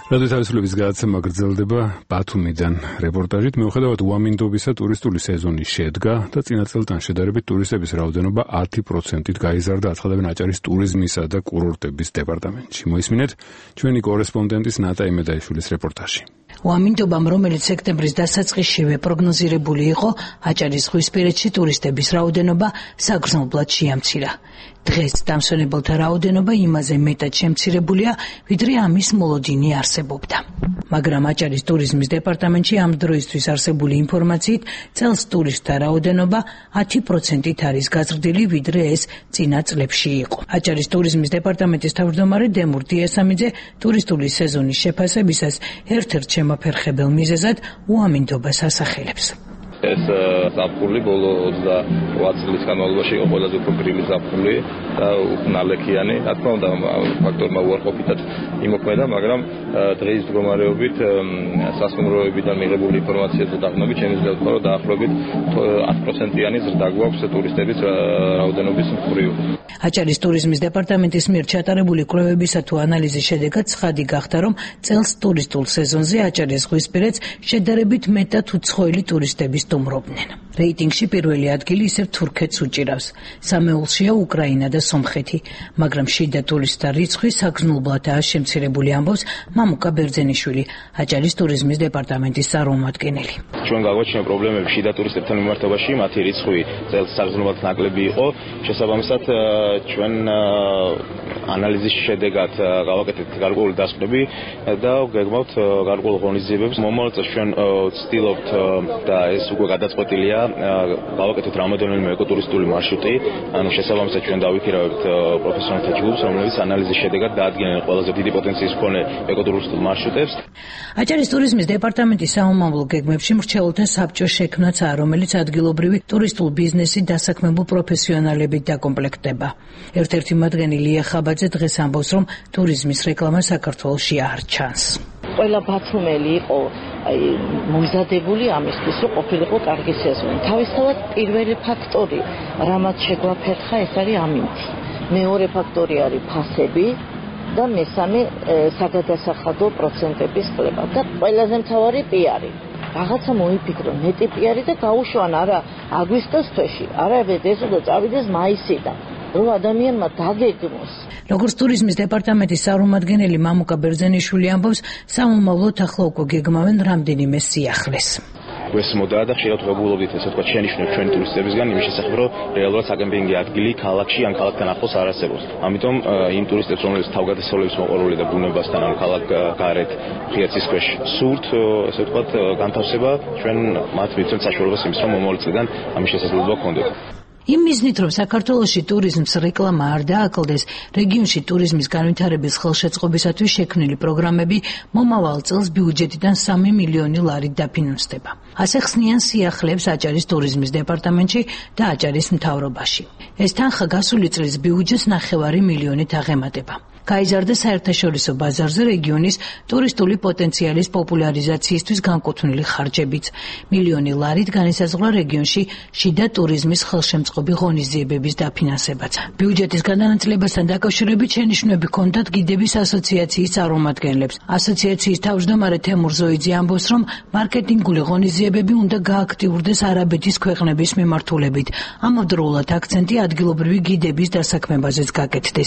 რადიო თავისუფლების გადაცემა გრძელდება ბათუმიდან რეპორტაჟით. მიუხედავად უამინდობისა, ტურისტული სეზონი შედგა და წინა წელთან შედარებით ტურისტების რაოდენობა ათი პროცენტით გაიზარდა, აცხადებენ აჭარის ტურიზმისა და კურორტების დეპარტამენტში. მოისმინეთ ჩვენი კორესპონდენტის ნატა იმედაიშვილის რეპორტაჟი. უამინდობამ, რომელიც სექტემბრის დასაწყისშივე პროგნოზირებული იყო, აჭარის ზღვისპირეთში ტურისტების რაოდენობა საგრძნობლად შეამცირა. დღეს დამსვენებელთა რაოდენობა იმაზე მეტად შემცირებულია, ვიდრე ამის მოლოდინი არსებობდა. მაგრამ აჭარის ტურიზმის დეპარტამენტში ამ დროისთვის არსებული ინფორმაციით წელს ტურისტთა რაოდენობა ათი პროცენტით არის გაზრდილი, ვიდრე ეს წინა წლებში იყო. აჭარის ტურიზმის დეპარტამენტის თავმჯდომარე დემურ დიასამიძე ტურისტული სეზონის შეფასებისას ერთ-ერთ შემაფერხებელ მიზეზად უამინდობას ასახელებს. ეს ზაფხული ბოლო ოცდაოთხ წლის განმავლობაში იყო ყველაზე უფრო გრილი ზაფხული და ნალექიანი. რა თქმა უნდა, ფაქტორმა უარყოფითად იმოქმედა, მაგრამ დღის მდგომარეობით სასტუმროებიდან მიღებული ინფორმაციას დაყნობით შემიძლია ვთქვა, რომ დაახლოებით ათი პროცენტიანი ზრდა გვაქვს ტურისტების რაოდენობის მხრივ. აჭარის ტურიზმის დეპარტამენტის მიერ ჩატარებული კვლევებისა თუ ანალიზის შედეგად ცხადი გახდა, რომ წელს ტურისტულ სეზონზე აჭარის ზღვისპირეთს შედარებით მეტად უცხოელი ტურისტები სტუმრობდნენ. რეიტინგში პირველი ადგილი ისევ თურქეთს უჭირავს. სამეულშია უკრაინა და სომხეთი, მაგრამ შიდა ტურისტთა რიცხვი საგრძნობლადაა შემცირებული, ამბობს მამუკა ბერძენიშვილი, აჭარის ტურიზმის დეპარტამენტის წარმომადგენელი. ჩვენ გაგვაჩნია პრობლემები შიდა ტურისტებთან მიმართებაში, მათი რიცხვი წელს საგრძნობლად ნაკლები იყო. შესაბამისად, ჩვენ ანალიზის შედეგად გავაკეთეთ გარკვეული დასკვნები და გეგმავთ გარკვეულ ღონისძიებებს. მომავალ წელს ჩვენ ვცდილობთ და ეს უკვე გადაწყვეტილია, გავაკეთოთ რამოდენიმე ეკოტურისტული მარშრუტი. ანუ შესაბამისად ჩვენ დავიქირავებთ პროფესიონალთა ჯგუფს, რომლებიც ანალიზის შედეგად დაადგენენ ყველაზე დიდი პოტენციის მქონე ეკოტურისტულ მარშრუტებს. აჭარის ტურიზმის დეპარტამენტის საომავლო გეგმებში მრჩეველთა საბჭოს შექმნაცაა, რომელიც ადგილობრივი ტურისტულ ბიზნესით დასაქმებულ პროფესიონალებით დაკომპლექტდება. ერთ-ერთი მათგანი ლია ხაბაძე დღეს ამბობს, რომ ტურიზმის რეკლამა საქართველოში არ ჩანს. ყველა ბათუმელი იყო აი მომზადებული ამისთვის, რომ ყოფილიყო კარგი სეზონი. თავისთავად პირველი ფაქტორი, რამაც შეგვაფერხა, ეს არის ამინდი. მეორე ფაქტორი არის ფასები და მესამე საგადასახადო პროცენტების კლება და ყველაზე მთავარი პიარი. რაღაცა მოიფიქრო, მეტი პიარი და გაუშვან არა აგვისტოს თვეში, არა ედესო და წავიდეს მაისიდან. რომ ადამიანმა დაგეგმოს. როგორც ტურიზმის დეპარტამენტის წარმომადგენელი მამუკა ბერძენიშვილი ამბობს, სამომავლოდ ახლა უკვე გეგმავენ რამდენიმე სიახლეს. გვესმოდა და ხშირად ვღებულობდით, ესე ვთქვათ, შენიშვნებს ჩვენი ტურისტებისგან იმის შესახებ, რომ რეალურად საკემპინგი ადგილი ქალაქში ან ქალაქთან ახლოს არ არსებობს. ამიტომ იმ ტურისტებს, რომლებიც თავგადასავლების მოყვარული და ბუნებასთან ან ქალაქ გარეთ ღია ცის ქვეშ სურთ, ესე ვთქვათ, განთავსება, ჩვენ მათ მივცემთ საშუალებას იმის, რომ მომავალ წლიდან ამის შესაძლებლობა გქონდეთ. იმ მიზნით, რომ საქართველოში ტურიზმს რეკლამა არ დააკლდეს, რეგიონში ტურიზმის განვითარების ხელშეწყობისათვის შექმნილი პროგრამები მომავალ წელს ბიუჯეტიდან სამი მილიონი ლარით დაფინანსდება. ასე ხსნიან სიახლეებს აჭარის ტურიზმის დეპარტამენტში და აჭარის მთავრობაში. ეს თანხა გასული წლის ბიუჯეტს ნახევარი მილიონით აღემატება. გაიზარდა საერთაშორისო ბაზარზე რეგიონის ტურისტული პოტენციალის პოპულარიზაციისთვის განკუთვნილი ხარჯებიც. მილიონი ლარით განისაზღვრა რეგიონში შიდა ტურიზმის ხელშემწყობი ღონისძიებების დაფინანსებაც. ბიუჯეტის გადანაწილებასთან დაკავშირებით შენიშვნები ჰქონდათ გიდების ასოციაციის წარმომადგენლებს. ასოციაციის თავმჯდომარე თემურ ზოიძე ამბობს, რომ მარკეტინგული ღონისძიებები უნდა გააქტიურდეს არაბეთის ქვეყნების მიმართულებით. ამავდროულად აქცენტი ადგილობრივი გიდების დასაქმებაზეც გაკეთდეს.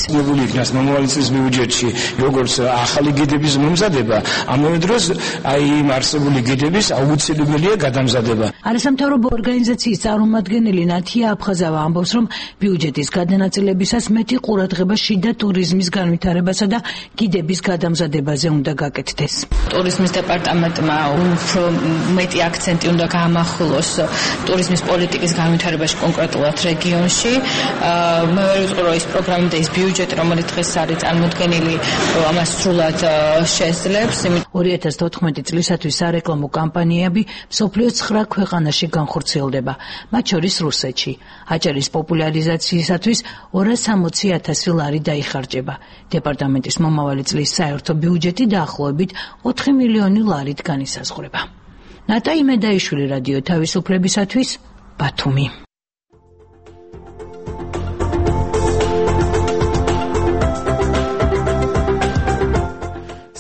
ბიუჯეტში როგორც ახალი გიდების მომზადება, ამავე დროს აი იმ არსებული გიდების აუცილებელია გადამზადება. არასამთავრობო ორგანიზაციის წარმომადგენელი ნათია აფხაზავა ამბობს, რომ ბიუჯეტის გადანაწილებისას მეტი ყურადღება შიდა ტურიზმის განვითარებასა და გიდების გადამზადებაზე უნდა გაკეთდეს. ტურიზმის დეპარტამენტმა უფრო მეტი აქცენტი უნდა გაამახვილოს ტურიზმის პოლიტიკის განვითარებაში კონკრეტულად რეგიონში. მე ვერ ვიტყვი, რომ ეს პროგრამა და ეს ბიუჯეტი, რომელიც დღეს არის წარმოდგენილი, ამას სრულად შეძლებს. ორი ათას თოთხმეტი წლისათვის სარეკლამო კამპანიები მსოფლიოს ცხრა ქვეყანაში განხორციელდება, მათ შორის რუსეთში. აჭარის პოპულარიზაციისათვის ორას სამოცი ათასი ლარი დაიხარჯება. დეპარტამენტის მომავალი წლის საერთო ბიუჯეტი დაახლოებით ოთხი მილიონი ლარით განისაზღვრება. ნატა იმედაიშვილი, რადიო თავისუფლებისათვის, ბათუმი.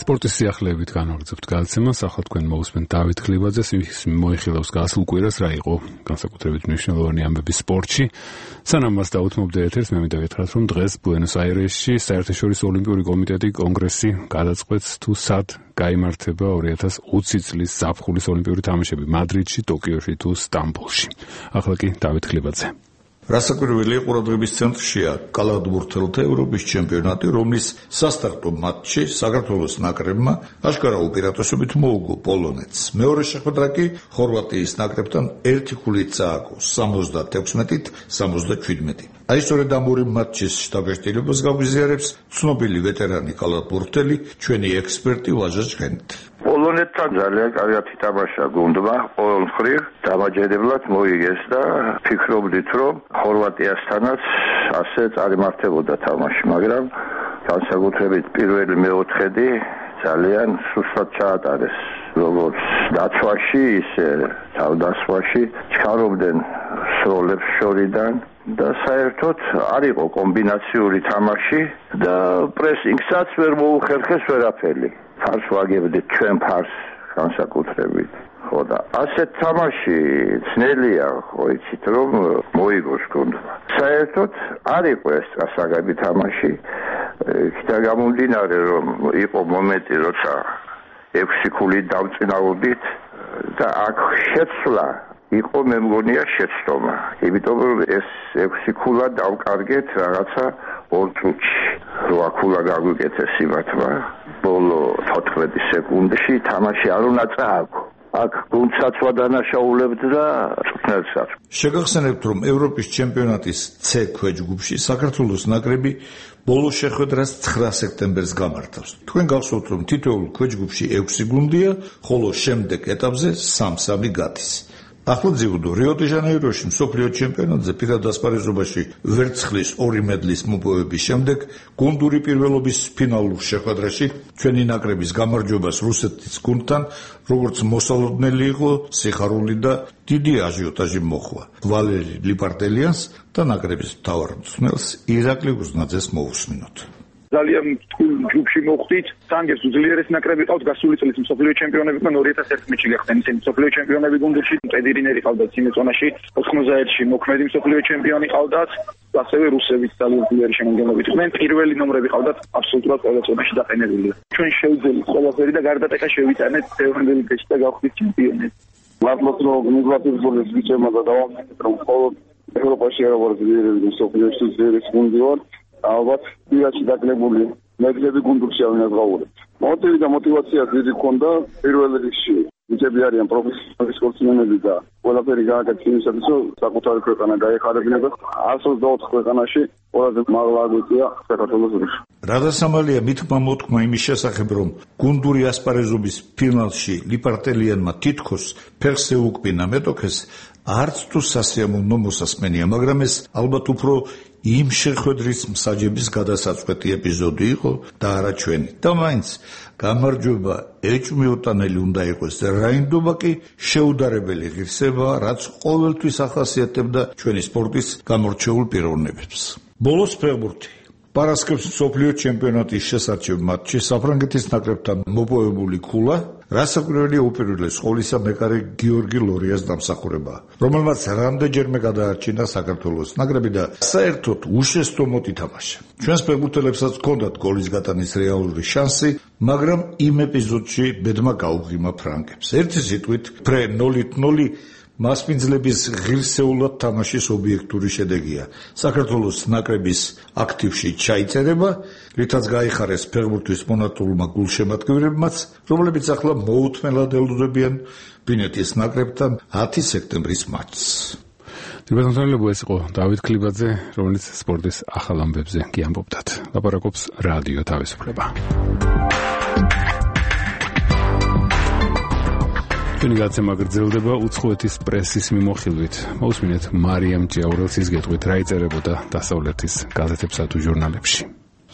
სპორტის სიახლეებით განვაგრძობთ გადაცემას. ახლა თქვენ მოусმენთ დავით ქლიბაძეს, ის მოიხილავს გასულ კვირას რა იყო განსაკუთრებით მნიშვნელოვანი ამბები სპორტში. სანამ მას დაუთმობდე ეთერს, მე მინდა გითხრათ, რომ დღეს ბუენოს-აირესში საერთაშორისო ოლიმპიური კომიტეტი კონგრესი გადაწყვეტს თუ სად გაიმართება ორი ათას ოცი წლის ზაფხულის ოლიმპიური თამაშები მადრიდში, ტოკიოში თუ სტამბოლში. ახლა კი დავით ქლიბაძე. რასაკვირველი ყურადღების ცენტრშია კალათბურთელთა ევროპის ჩემპიონატი, რომლის სასტარტო მატჩში საქართველოს ნაკრებმა აშკარა უპირატესობით მოუგო პოლონეთს. მეორე შეხვედრა კი ხორვატიის ნაკრებთან ერთი ქულით წააგო სამოცდათექვსმეტით სამოცდაჩვიდმეტით. აი სწორედ ამ ორი მატჩის შთაბეჭდილებას გაგვიზიარებს ცნობილი ვეტერანი კალათბურთელი, ჩვენი ექსპერტი ვაჟა ჭყენით. პოლონეთთან ძალიან კარგად ითამაშა გუნდმა ყოველ მხრივ, დამაჯერებლად მოიგეს და ფიქრობდით, რომ ხორვატიასთანაც ასე წარიმართებოდა თამაში, მაგრამ განსაკუთრებით პირველი მეოთხედი ძალიან სუსტად ჩაატარეს. როგორც დაცვაში, ისე თავდასხმაში ჩქარობდნენ სროლებს შორიდან და საერთოდ არ იყო კომბინაციური თამაში და პრესინგსაც ვერ მოუხერხეს ვერაფერი. ფარს ვაგებდით ჩვენ ფარს განსაკუთრებით. ხო და ასეთ თამაში ძნელია, ხო იცით რომ მოიგოს გუნდმა. საერთოდ არ იყო ეს წასაგები თამაში. იქიდან გამომდინარე რომ იყო მომენტი, როცა ექვსი ქულით დავწინაურდით და აქ შეცვლა იყო მე მგონია შეცდომა. იმიტომ რომ ეს ექვსი ქულა დავკარგეთ რაღაცა ორ წუთში. რვა ქულა გაგვიკეთეს იმათმა. ბოლო თოთხმეტი სეკუნდში თამაში არ უნდა წააგო. აქ გუნდსაც ვადანაშაულებთ და წვრთნელსაც. შეგახსენებთ, რომ ევროპის ჩემპიონატის C ქვეჯგუფში საქართველოს ნაკრები ბოლო შეხვედრას ცხრა სექტემბერს გამართავს. თქვენ გახსოვთ, რომ თითოეულ ქვეჯგუფში ექვსი გუნდია, ხოლო შემდეგ ეტაპზე სამ-სამი გადის. ახლა ძიუდო რიო-დე-ჟანეიროში მსოფლიო ჩემპიონატზე პირად ასპარეზობაში ვერცხლის ორი მედლის მოპოვების შემდეგ გუნდური პირველობის ფინალურ შეხვედრაში ჩვენი ნაკრების გამარჯვებას რუსეთის გუნდთან როგორც მოსალოდნელი იყო სიხარული და დიდი აჟიოტაჟი მოხვა. ვალერი ლიპარტელიანს და ნაკრების მთავარ მწვრთნელს ირაკლი უზნაძეს მოусმინოთ. ძალიან ჯგუფში მოხვდით, სანგებს უძლიერეს ნაკრები ყავთ, გასული წლის მსოფლიო ჩემპიონებიდან ორი ათას ერთი წელს გახდნენ ისინი მსოფლიო ჩემპიონები გუნდში, პედირინერი ყავდათ სიმეწონაში, ოთხმოცდაერთში მოქმედი მსოფლიო ჩემპიონი ყავდათ, ასევე რუსებიც ძალიან ძლიერი შემადგენლობით იყვნენ, პირველი ნომრები ყავდათ აბსოლუტურად ყველა წონაში დაყენებული. ჩვენ შევძელით ყველაფერი და გარდატეხა შევიტანეთ ევროპული ფესტა გავხდით ჩემპიონები. მადლობთ რომ მიგლატურბურგის ვიჭერმა და დავამტკიცეთ რომ მხოლოდ ევროპაში არ ვარ ძლიერი მსოფლიოში ძლიერი გუნდი ვარ. ალბათ პირაში დაკლებული მედლები გუნდში ავინაზღაურებ. მოტივი და мотиваცია დიდი ქონდა პირველ რიგში. ვიჭები არიან პროფესიონალი სპორტსმენები და ყველაფერი გააკეთეს იმისათვის, რომ საკუთარი ქვეყანა გაეხარებინა და εκατს ოცდაოთხ ქვეყანაში ყველაზე მაღლა აგვიწია საქართველოს რიგში. რადასამალია მითქმა მოთქმა იმის შესახებ, რომ გუნდური ასპარეზობის ფინალში ლიპარტელიანმა თითქოს ფეხს ეუკბინა მეტოქეს, არც თუ სასიამოვნო მოსასმენია, მაგრამ ეს ალბათ უფრო იმ შეხვედრის მსაჯების გადასაწყვეტი ეპიზოდი იყო და არა ჩვენი. და მაინც გამარჯვება ეჭვმიუტანელი უნდა იყოს და რაინდობა კი შეუდარებელი ღირსება, რაც ყოველთვის ახასიათებდა ჩვენი სპორტის გამორჩეულ პიროვნებებს. ბოლოს ფეხბურთი. პარასკევს მსოფლიო ჩემპიონატის შესარჩევ მატჩში საფრანგეთის ნაკრებთან მოპოვებული ქულა რასაკვირველია უპირველეს ყოვლისა მეკარე გიორგი ლორიას დამსახურებაა, რომელმაც რამდენჯერმე გადაარჩინა საქართველოს ნაკრები და საერთოდ უშეცდომოდ ითამაშა. ჩვენს ფეხბურთელებსაც ჰქონდათ გოლის გატანის რეალური შანსი, მაგრამ იმ ეპიზოდში ბედმა გაუღიმა ფრანგებს. ერთი სიტყვით, ფრე ნოლით ნოლი მასპინძლების ღირსეულად თამაშის ობიექტური შედეგია. საქართველოს ნაკრების აქტივში ჩაიწერება, რითაც გაიხარეს ფეხბურთის მონათულმა გულშემატკივრებმაც, რომლებიც ახლა მოუთმენლად ელოდებიან ბინეთის ნაკრებთან ათი სექტემბრის მატჩს. დიბატონტანებო ეს იყო დავით ქლიბაძე, რომელიც სპორტის ახალ ამბებზე კი ამბობდათ. ლაპარაკობს რადიო თავისუფლება. ჩვენი გადაცემა გრძელდება უცხოეთის პრესის მიმოხილვით. მოусმინეთ მარიამ ჭიაურელს ის გეტყვით, რა იწერებოდა დასავლეთის გაზეთებსა თუ ჟურნალებში.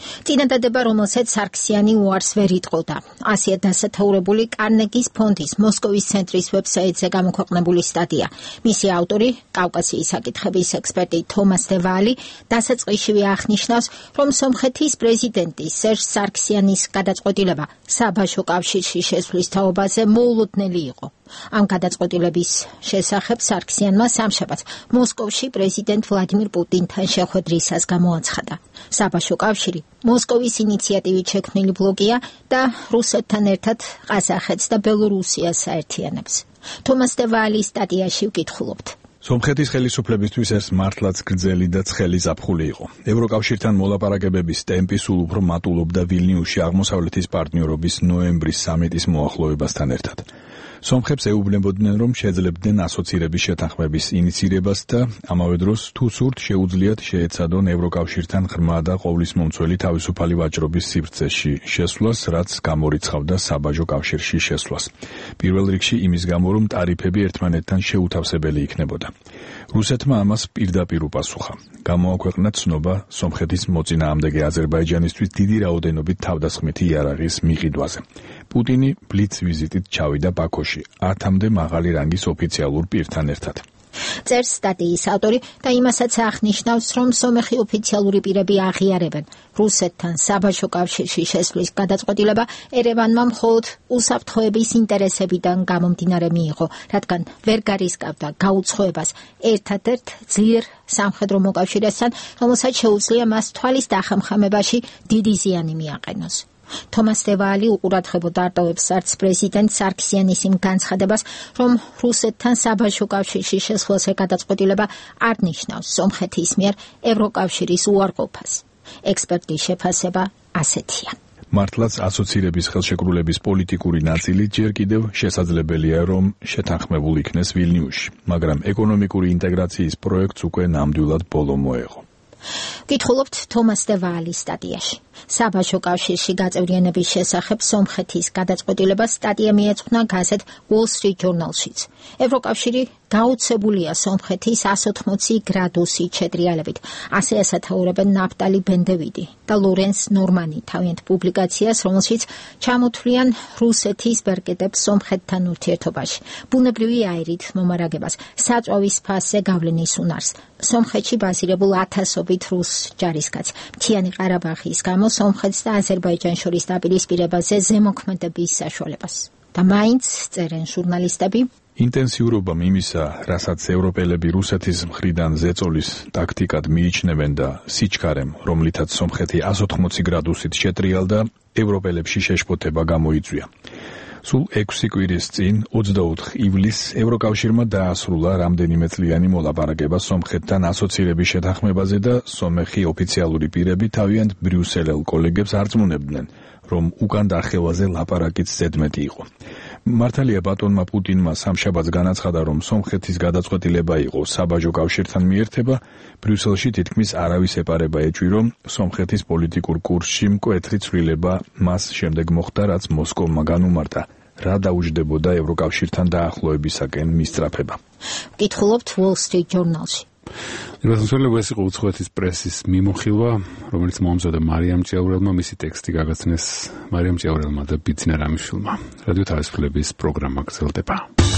წინადადება, რომელსაც სარქსიანი უარს ვერ იტყოდა. ასეა დასათაურებული კარნეგის ფონდის მოსკოვის ცენტრის ვებსაიტზე გამოქვეყნებული სტატია. მისი ავტორი, კავკასიის საკითხების ექსპერტი თომას დე ვალი, დასაწყისშივე აღნიშნავს, რომ სომხეთის პრეზიდენტი სერჟ სარქსიანის გადაწყვეტილება საბაჟო კავშირში შესვლის თაობაზე მოულოდნელი იყო. ამ გადაწყვეტილების შესახებ სარქსიანმა სამშაბათს მოსკოვში პრეზიდენტ ვლადიმირ პუტინთან შეხვედრისას გამოაცხადა. საბაჟო კავშირი მოსკოვის ინიციატივით შექმნილი ბლოკია და რუსეთთან ერთად ყაზახეთს და ბელორუსიას აერთიანებს. თომას დე ვალის სტატიაში ვკითხულობთ. სომხეთის ხელისუფლებისთვის ეს მართლაც გრძელი და ცხელი ზაფხული იყო. ევროკავშირთან მოლაპარაკებების ტემპი სულ უფრო მატულობდა ვილნიუსში აღმოსავლეთის პარტნიორობის ნოემბრის სამიტის მოახლოებასთან ერთად. სომხებს ეუბნებოდნენ, რომ შეძლებდნენ ასოცირების შეთანხმების ინიცირებას და ამავე დროს თუ სურთ შეუძლიათ შეეცადონ ევროკავშირთან ღრმა და ყოვლისმომცველი თავისუფალი ვაჭრობის სივრცეში შესვლას, რაც გამორიცხავდა საბაჟო კავშირში შესვლას. პირველ რიგში იმის გამო, რომ ტარიფები ერთმანეთთან შეუთავსებელი იქნებოდა. რუსეთმა ამას პირდაპირ უპასუხა. გამოაქვეყნა ცნობა სომხეთის მოწინააღმდეგე აზერბაიჯანისთვის დიდი რაოდენობით თავდასხმითი იარაღის მიყიდვაზე. პუტინი ბლიც ვიზიტით ჩავიდა ბაქოში, ათამდე მაღალი რანგის ოფიციალურ პირთან ერთად. წერს სტატიის ავტორი და იმასაც აღნიშნავს, რომ სომეხი ოფიციალური პირები აღიარებენ რუსეთთან საბაჟო კავშირში შესვლის გადაწყვეტილება ერევანმა მხოლოდ უსაფრთხოების ინტერესებიდან გამომდინარე მიიღო, რადგან ვერ გარისკავდა გაუცხოებას ერთადერთ ძლიერ სამხედრო მოკავშირესთან, რომელსაც შეუძლია მას თვალის დახამხამებაში დიდი ზიანი მიაყენოს. თომას დე ვალი უყურადღებოდ არტოვებს არც პრეზიდენტ სარქსიანის იმ განცხადებას, რომ რუსეთთან საბაჟო კავშირში შესვლაზე გადაწყვეტილება არ ნიშნავს სომხეთის მიერ ევროკავშირის უარყოფას. ექსპერტის შეფასება ასეთია. მართლაც ასოცირების ხელშეკრულების პოლიტიკური ნაწილი ჯერ კიდევ შესაძლებელია, რომ შეთანხმებულ იქნეს ვილნიუსში, მაგრამ ეკონომიკური ინტეგრაციის პროექტს უკვე ნამდვილად ბოლო მოეღო. ვკითხულობთ თომას დე ვალის სტატიაში. საბაჟო კავშირში გაწევრიანების შესახებ სომხეთის გადაწყვეტილებას სტატია მიეძღვნა გაზეთ Wall Street Journal-შიც. ევროკავშირი გაუცებულია სომხეთის εκατს ოთხმოცი გრადუსით შეტრიალებით. ასე ასათაურებენ ნაფტალი ბენდევიდი და ლორენს ნორმანი თავიანთ პუბლიკაციას, რომელშიც ჩამოთვლიან რუსეთის ბერკეტებს სომხეთთან ურთიერთობაში, ბუნებრივი აირით მომარაგებას, საწვავის ფასზე გავლენის უნარს, სომხეთში ბაზირებულ ათასობით რუს ჯარისკაცს, მთიანი ყარაბაღის გამო სომხეთს და აზერბაიჯანს შორის დაპირისპირებაზე ზემოქმედების საშუალებას. და მაინც წერენ ჟურნალისტები, ინტენსიურობამ იმისა, რასაც ევროპელები რუსეთის მხრიდან ზეწოლის ტაქტიკად მიიჩნევენ და სიჩქარემ, რომლითაც სომხეთი εκατს ოთხმოცი გრადუსით შეტრიალდა, ევროპელებში შეშფოთება გამოიწვია. სულ ექვსი კვირის წინ, ოცდაოთხ ივლისს, ევროკავშირმა დაასრულა რამდენიმე წლიანი მოლაპარაკება სომხეთთან ასოცირების შეთანხმებაზე და სომეხი ოფიციალური პირები თავიანთ ბრიუსელელ კოლეგებს არწმუნებდნენ, რომ უკან დახევაზე ლაპარაკიც ზედმეტი იყო. მართალია ბატონმა პუტინმა სამშაბათს განაცხადა, რომ სომხეთის გადაწყვეტილება იყო საბაჟო კავშირთან მიერთება, ბრიუსელში თითქმის არავის ეპარება ეჭვი, რომ სომხეთის პოლიტიკურ კურსში მკვეთრი ცვლილება მას შემდეგ მოხდა, რაც მოსკოვმა განუმარტა, რა დაუჯდებოდა ევროკავშირთან დაახლოებისაკენ მისწრაფება. ვკითხულობთ Wall Street Journal-ში. რუსეთში ეს იყო უცხოეთის პრესის მიმოხილვა, რომელიც მოამზადა მარიამ ჭიაურელმა, მისი ტექსტი გაგაცნეს მარიამ ჭიაურელმა და ბიძინა რამიშვილმა. რადიო თავისუფლების პროგრამა გრძელდება.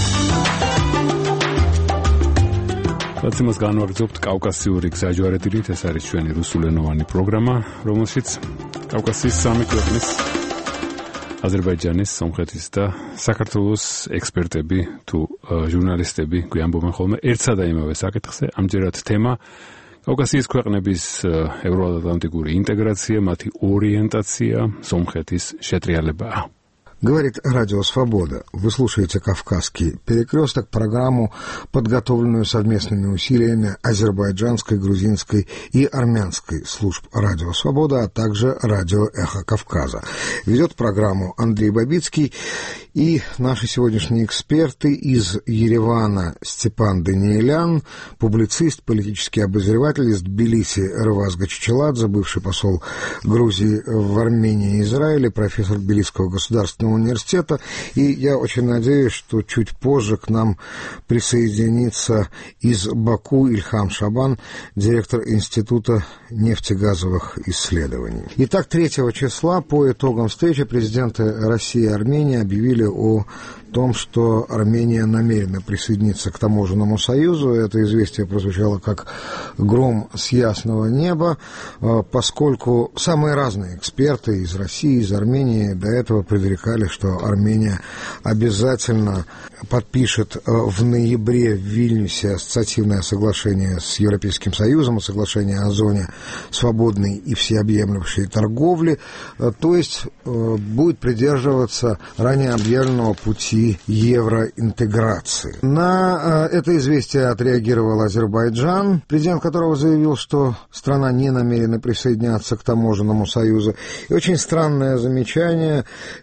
რაც იმას განვაგრძობთ კავკასიური გზაჯვარედილით, ეს არის ჩვენი რუსულენოვანი პროგრამა, რომელშიც კავკასიის სამი ქვეყნის აზერბაიჯანის, სომხეთის და საქართველოს ექსპერტები თუ ჟურნალისტები გვიამბობენ ხოლმე ერთსა და იმავე საკითხზე. ამჯერად თემა კავკასიის ქვეყნების ევროატლანტიკური ინტეგრაცია, მათი ორიენტაცია, სომხეთის შეტრიალებაა. Говорит Радио Свобода. Вы слушаете «Кавказский перекресток», программу, подготовленную совместными усилиями азербайджанской, грузинской и армянской служб Радио Свобода, а также Радио Эхо Кавказа. Ведет программу Андрей Бабицкий и наши сегодняшние эксперты из Еревана Степан Даниэлян, публицист, политический обозреватель из Тбилиси Рываз Гачичеладзе, бывший посол Грузии в Армении и Израиле, профессор Тбилисского государственного университета. И я очень надеюсь, что чуть позже к нам присоединится из Баку Ильхам Шабан, директор Института нефтегазовых исследований. Итак, третьего числа по итогам встречи президенты России и Армении объявили о том, что Армения намерена присоединиться к таможенному союзу. Это известие прозвучало как гром с ясного неба, поскольку самые разные эксперты из России, из Армении до этого предрекали, что Армения обязательно подпишет в ноябре в Вильнюсе ассоциативное соглашение с Европейским Союзом, соглашение о зоне свободной и всеобъемлющей торговли, то есть будет придерживаться ранее объявленного пути евроинтеграции. На это известие отреагировал Азербайджан, президент которого заявил, что страна не намерена присоединяться к таможенному союзу. И очень странное замечание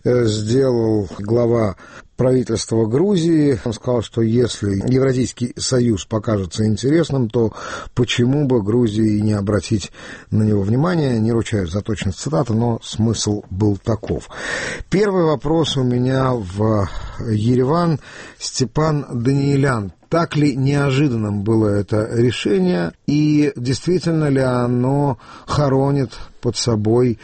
сделал глава правительства Грузии. Он сказал, что если Евразийский союз покажется интересным, то почему бы Грузии не обратить на него внимание. Не ручаюсь за точность цитаты, но смысл был таков. Первый вопрос у меня в Ереван. Степан Даниэлян. Так ли неожиданным было это решение, и действительно ли оно хоронит под собой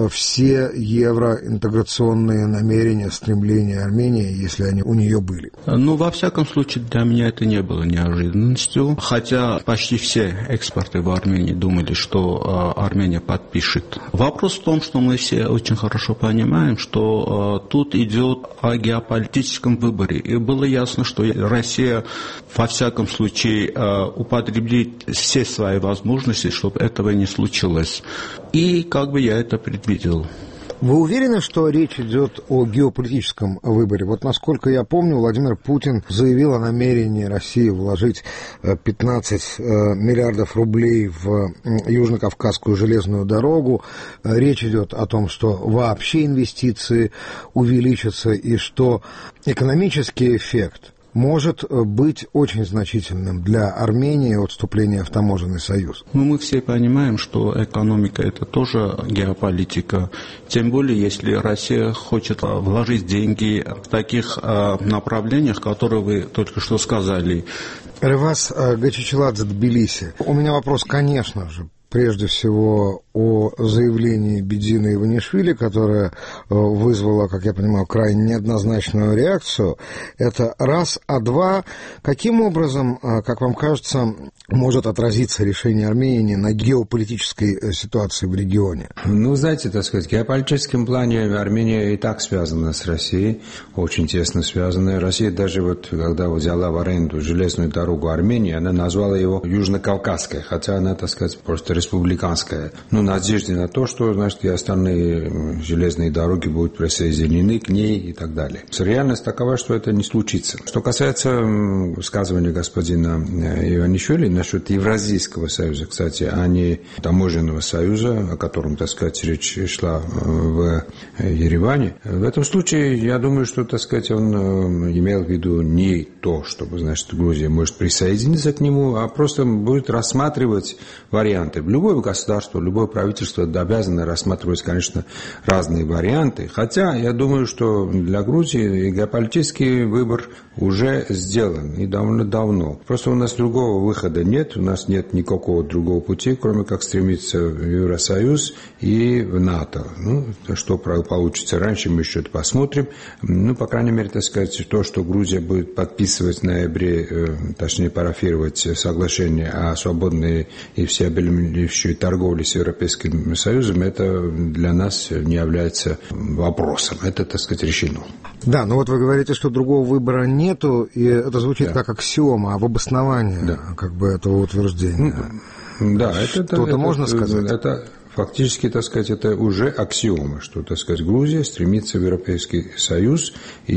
все евроинтеграционные намерения, стремления Армении, если они у нее были? Ну, во всяком случае, для меня это не было неожиданностью, хотя почти все эксперты в Армении думали, что э, Армения подпишет. Вопрос в том, что мы все очень хорошо понимаем, что э, тут идет о геополитическом выборе, и было ясно, что Россия во всяком случае э, употребит все свои возможности, чтобы этого не случилось. И как бы я это предвидел. Вы уверены, что речь идет о геополитическом выборе? Вот насколько я помню, Владимир Путин заявил о намерении России вложить пятнадцать миллиардов рублей в Южно-Кавказскую железную дорогу. Речь идет о том, что вообще инвестиции увеличатся и что экономический эффект может быть очень значительным для Армении от вступления в таможенный союз. Ну, мы все понимаем, что экономика – это тоже геополитика. Тем более, если Россия хочет вложить деньги в таких направлениях, которые вы только что сказали. Ревас Гачичеладзе, Тбилиси. У меня вопрос, конечно же, прежде всего о заявлении Бедзины Иванишвили, которое вызвало, как я понимаю, крайне неоднозначную реакцию. Это раз. А два, каким образом, как вам кажется, может отразиться решение Армении на геополитической ситуации в регионе? Ну, знаете, так сказать, в геополитическом плане Армения и так связана с Россией, очень тесно связана. Россия даже вот, когда взяла в аренду железную дорогу Армении, она назвала его Южно-Кавказской, хотя она, так сказать, просто республиканская. Ну, надежде на то, что, значит, и остальные железные дороги будут присоединены к ней и так далее. Реальность такова, что это не случится. Что касается высказывания господина Иванишвили насчет Евразийского союза, кстати, а не таможенного союза, о котором, так сказать, речь шла в Ереване, в этом случае, я думаю, что, так сказать, он имел в виду не то, чтобы, значит, Грузия может присоединиться к нему, а просто будет рассматривать варианты. Любое государство, любое правительство обязано рассматривать, конечно, разные варианты. Хотя, я думаю, что для Грузии геополитический выбор уже сделан и довольно давно. Просто у нас другого выхода нет, у нас нет никакого другого пути, кроме как стремиться в Евросоюз и в НАТО. Ну, что получится раньше, мы еще это посмотрим. Ну, по крайней мере, так сказать, то, что Грузия будет подписывать в ноябре, точнее, парафировать соглашение о свободной и всеобъемлющей торговле с Европейским Союзом, это для нас не является вопросом. Это, так сказать, решено. Да, но вот вы говорите, что другого выбора нету, и это звучит да. как аксиома, а в обосновании да. как бы этого утверждения. Да, это, что-то это, можно это, сказать? Это фактически, так сказать, это уже аксиома, что, так сказать, Грузия стремится в Европейский Союз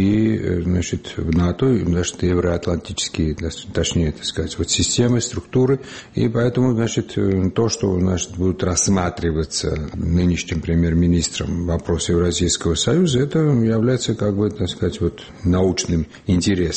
и, значит, в НАТО, значит, евроатлантические, точнее, так сказать, вот системы, структуры, и поэтому, значит, то, что, значит, будут рассматриваться нынешним премьер-министром вопрос Евразийского Союза, это является, как бы, так сказать, вот научным интересом.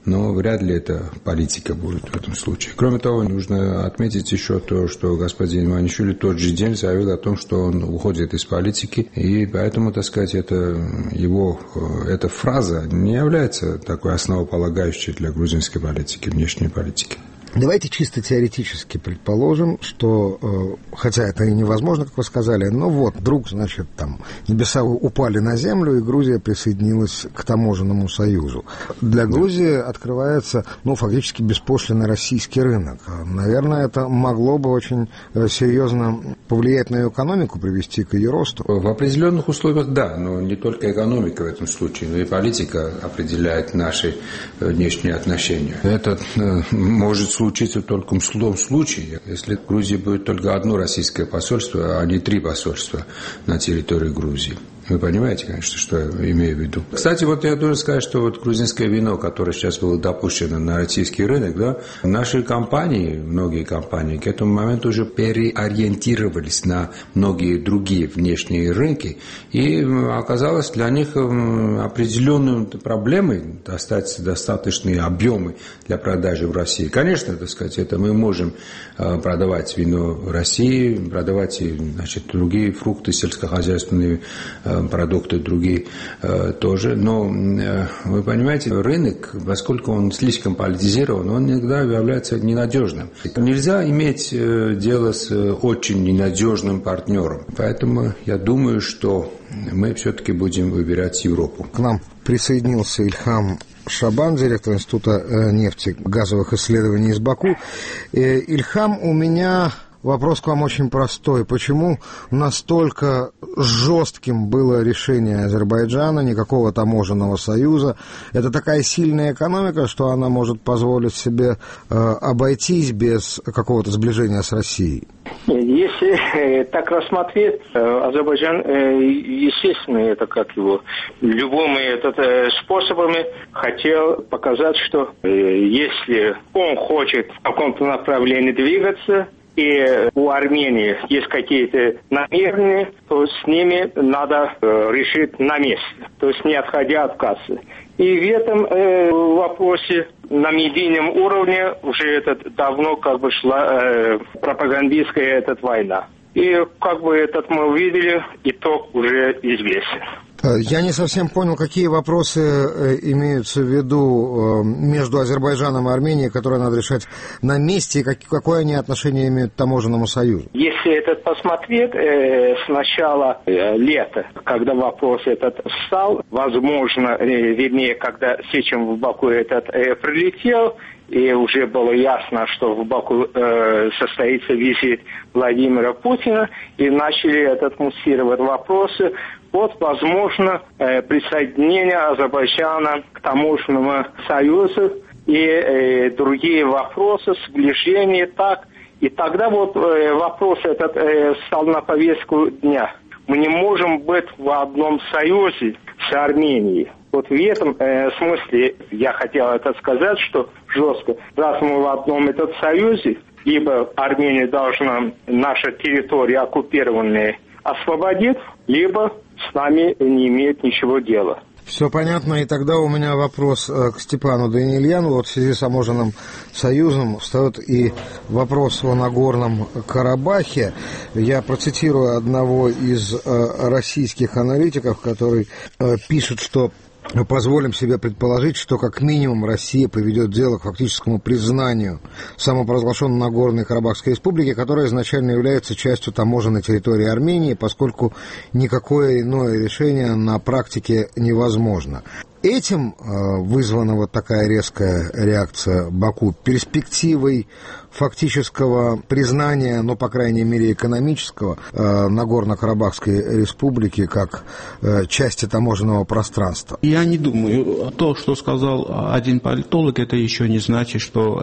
но вряд ли это политика будет в этом случае. Кроме того, нужно отметить еще то, что господин Иванишвили тот же день заявил о том, что он уходит из политики, и поэтому, так сказать, это его, эта фраза не является такой основополагающей для грузинской политики, внешней политики. Давайте чисто теоретически предположим, что, хотя это и невозможно, как вы сказали, но вот вдруг, значит, там небеса упали на землю, и Грузия присоединилась к таможенному союзу. Для Грузии открывается, ну, фактически беспошлинный российский рынок. Наверное, это могло бы очень серьезно повлиять на ее экономику, привести к ее росту. В определенных условиях, да, но не только экономика в этом случае, но и политика определяет наши внешние отношения. Это может случиться только в том случае, если в Грузии будет только одно российское посольство, а не три посольства на территории Грузии. Вы понимаете, конечно, что я имею в виду. Кстати, вот я должен сказать, что вот грузинское вино, которое сейчас было допущено на российский рынок, да, наши компании, многие компании к этому моменту уже переориентировались на многие другие внешние рынки, и оказалось для них определенной проблемой достать достаточные объемы для продажи в России. Конечно, так сказать, это мы можем продавать вино в России, продавать, значит, другие фрукты, сельскохозяйственные продукты другие э, тоже, но э, вы понимаете, рынок, поскольку он слишком политизирован, он иногда является ненадежным. Нельзя иметь э, дело с э, очень ненадежным партнером, поэтому я думаю, что мы все-таки будем выбирать Европу. К нам присоединился Ильхам Шабан, директор Института нефти газовых исследований из Баку. Э, Ильхам, у меня вопрос к вам очень простой. Почему настолько жестким было решение Азербайджана, никакого таможенного союза? Это такая сильная экономика, что она может позволить себе э, обойтись без какого-то сближения с Россией? Если э, так рассмотреть, э, Азербайджан, э, естественно, это как его, любыми этот, э, способами хотел показать, что э, если он хочет в каком-то направлении двигаться, и у Армении есть какие-то намерения, то с ними надо э, решить на месте, то есть не отходя от кассы. И в этом э, вопросе на медийном уровне уже это давно как бы шла э, пропагандистская эта война. И как бы этот мы увидели, итог уже известен. Я не совсем понял, какие вопросы имеются в виду между Азербайджаном и Арменией, которые надо решать на месте, и какое они отношение имеют к таможенному союзу. Если этот посмотреть, э, с начала э, лета, когда вопрос этот встал, возможно, э, вернее, когда Сечин в Баку этот э, прилетел, и уже было ясно, что в Баку э, состоится визит Владимира Путина, и начали этот муссировать вопросы. Вот, возможно, э, присоединение Азербайджана к таможенному союзу и э, другие вопросы, сближение, так. И тогда вот э, вопрос этот э, стал на повестку дня. Мы не можем быть в одном союзе с Арменией. Вот в этом э, смысле я хотел это сказать, что жестко. Раз мы в одном этом союзе, либо Армения должна наши территории оккупированные освободить, либо с нами не имеет ничего дела. Все понятно, и тогда у меня вопрос к Степану Данильяну. Вот в связи с таможенным союзом встает и вопрос о Нагорном Карабахе. Я процитирую одного из российских аналитиков, который пишет, что позволим себе предположить, что как минимум Россия поведет дело к фактическому признанию самопровозглашенной Нагорной Карабахской республики, которая изначально является частью таможенной территории Армении, поскольку никакое иное решение на практике невозможно. Этим вызвана вот такая резкая реакция Баку, перспективой фактического признания, ну, по крайней мере, экономического, Нагорно-Карабахской республики как части таможенного пространства. Я не думаю. То, что сказал один политолог, это еще не значит, что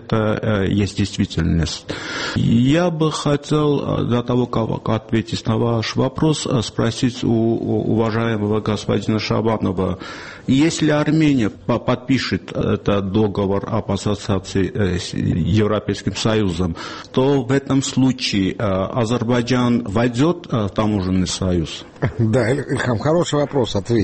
это есть действительность. Я бы хотел, до того, как ответить на ваш вопрос, спросить у уважаемого господина Шабанова, если Армения подпишет этот договор об ассоциации с Европейским Союзом, то в этом случае Азербайджан войдет в таможенный союз? Да, Ильхам, хороший вопрос, ответьте.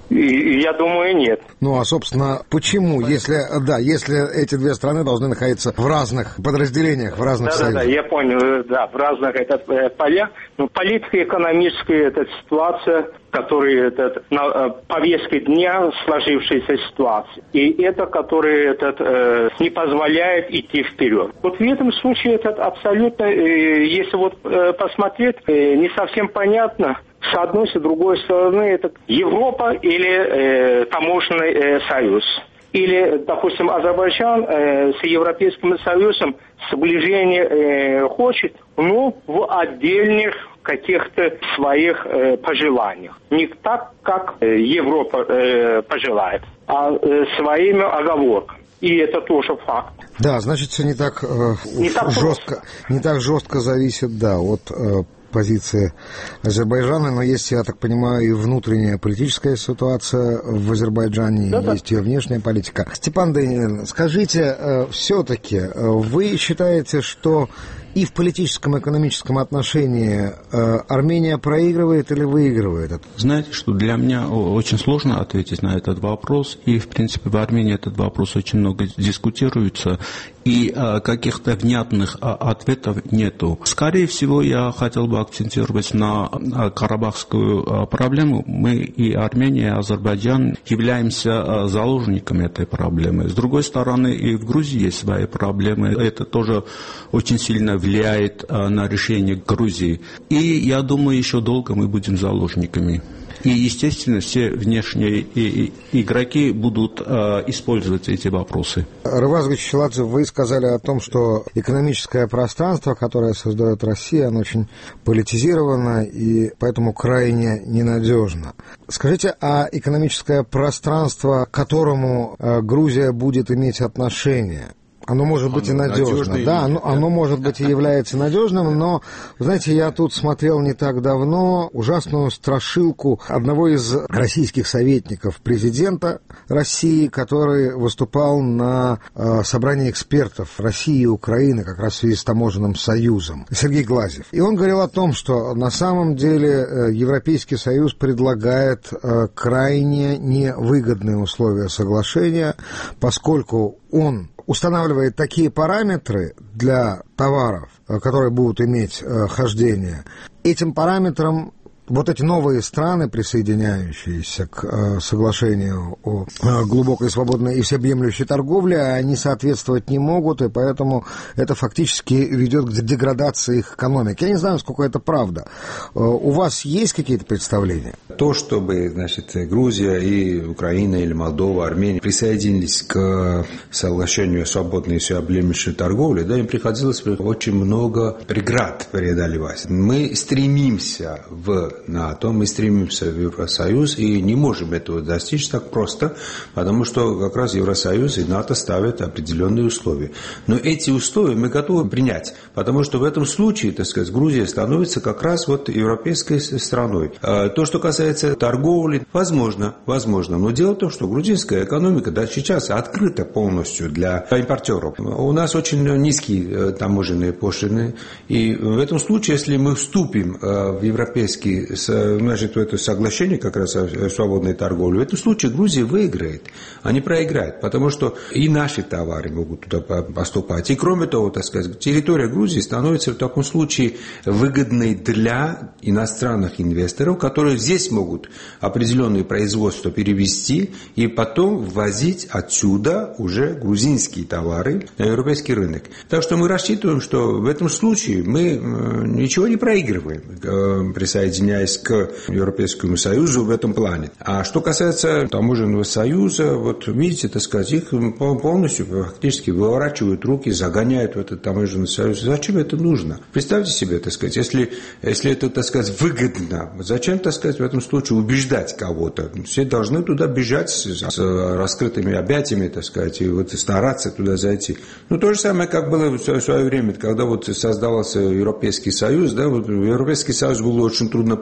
И, я думаю, нет. Ну, а, собственно, почему? Если, да, если эти две страны должны находиться в разных подразделениях, в разных да, союзах. Да, да, я понял, да, в разных это, полях. Ну, политико-экономическая эта ситуация, которая это, на повестке дня сложившейся ситуации. И это, которая этот, э, не позволяет идти вперед. Вот в этом случае это абсолютно, э, если вот э, посмотреть, э, не совсем понятно, с одной, с другой стороны, это Европа или э, таможенный э, союз. Или, допустим, Азербайджан э, с Европейским Союзом сближение э, хочет, но в отдельных каких-то своих э, пожеланиях. Не так, как э, Европа э, пожелает, а э, своими оговорками. И это тоже факт. Да, значит, все не так, э, не так жестко, не так жестко зависит, да, от э, позиции Азербайджана, но есть, я так понимаю, и внутренняя политическая ситуация в Азербайджане, да, есть и внешняя политика. Степан Данилин, скажите, э, все-таки э, вы считаете, что и в политическом и экономическом отношении э, Армения проигрывает или выигрывает? Знаете, что для меня очень сложно ответить на этот вопрос, и, в принципе, в Армении этот вопрос очень много дискутируется, и э, каких-то внятных э, ответов нету. Скорее всего, я хотел бы акцентировать на э, карабахскую э, проблему. Мы и Армения, и Азербайджан являемся э, заложниками этой проблемы. С другой стороны, и в Грузии есть свои проблемы. Это тоже очень сильно влияет э, на решение Грузии. И я думаю, еще долго мы будем заложниками. И, естественно, все внешние и, и, игроки будут э, использовать эти вопросы. Рываз Гачеладзе, вы сказали о том, что экономическое пространство, которое создает Россия, оно очень политизировано и поэтому крайне ненадежно. Скажите, а экономическое пространство, к которому э, Грузия будет иметь отношение, оно может быть оно и надежно, да, оно, оно может быть и является надежным, но, знаете, я тут смотрел не так давно ужасную страшилку одного из российских советников президента России, который выступал на э, собрании экспертов России и Украины как раз в связи с таможенным союзом, Сергей Глазьев. И он говорил о том, что на самом деле э, Европейский Союз предлагает э, крайне невыгодные условия соглашения, поскольку он устанавливает такие параметры для товаров, которые будут иметь э, хождение. Этим параметрам вот эти новые страны, присоединяющиеся к э, соглашению о э, глубокой, свободной и всеобъемлющей торговле, они соответствовать не могут, и поэтому это фактически ведет к деградации их экономики. Я не знаю, насколько это правда. Э, у вас есть какие-то представления? То, чтобы, значит, Грузия и Украина или Молдова, Армения присоединились к соглашению о свободной и всеобъемлющей торговле, да, им приходилось очень много преград преодолевать. Мы стремимся в НАТО, мы стремимся в Евросоюз и не можем этого достичь так просто, потому что как раз Евросоюз и НАТО ставят определенные условия. Но эти условия мы готовы принять, потому что в этом случае, так сказать, Грузия становится как раз вот европейской страной. То, что касается торговли, возможно, возможно, но дело в том, что грузинская экономика, да, сейчас открыта полностью для импортеров. У нас очень низкие таможенные пошлины, и в этом случае, если мы вступим в европейский, значит, в это соглашение как раз о свободной торговле, в этом случае Грузия выиграет, а не проиграет, потому что и наши товары могут туда поступать. И кроме того, так сказать, территория Грузии становится в таком случае выгодной для иностранных инвесторов, которые здесь могут определенные производства перевести и потом ввозить отсюда уже грузинские товары на европейский рынок. Так что мы рассчитываем, что в этом случае мы ничего не проигрываем, присоединяясь к Европейскому Союзу в этом плане. А что касается таможенного союза, вот видите, так сказать, их полностью фактически выворачивают руки, загоняют в этот таможенный союз. Зачем это нужно? Представьте себе, так сказать, если, если это, так сказать, выгодно, зачем, так сказать, в этом случае убеждать кого-то? Все должны туда бежать с, с раскрытыми объятиями, так сказать, и вот стараться туда зайти. Ну, то же самое, как было в свое время, когда вот создавался Европейский Союз, да, вот Европейский Союз было очень трудно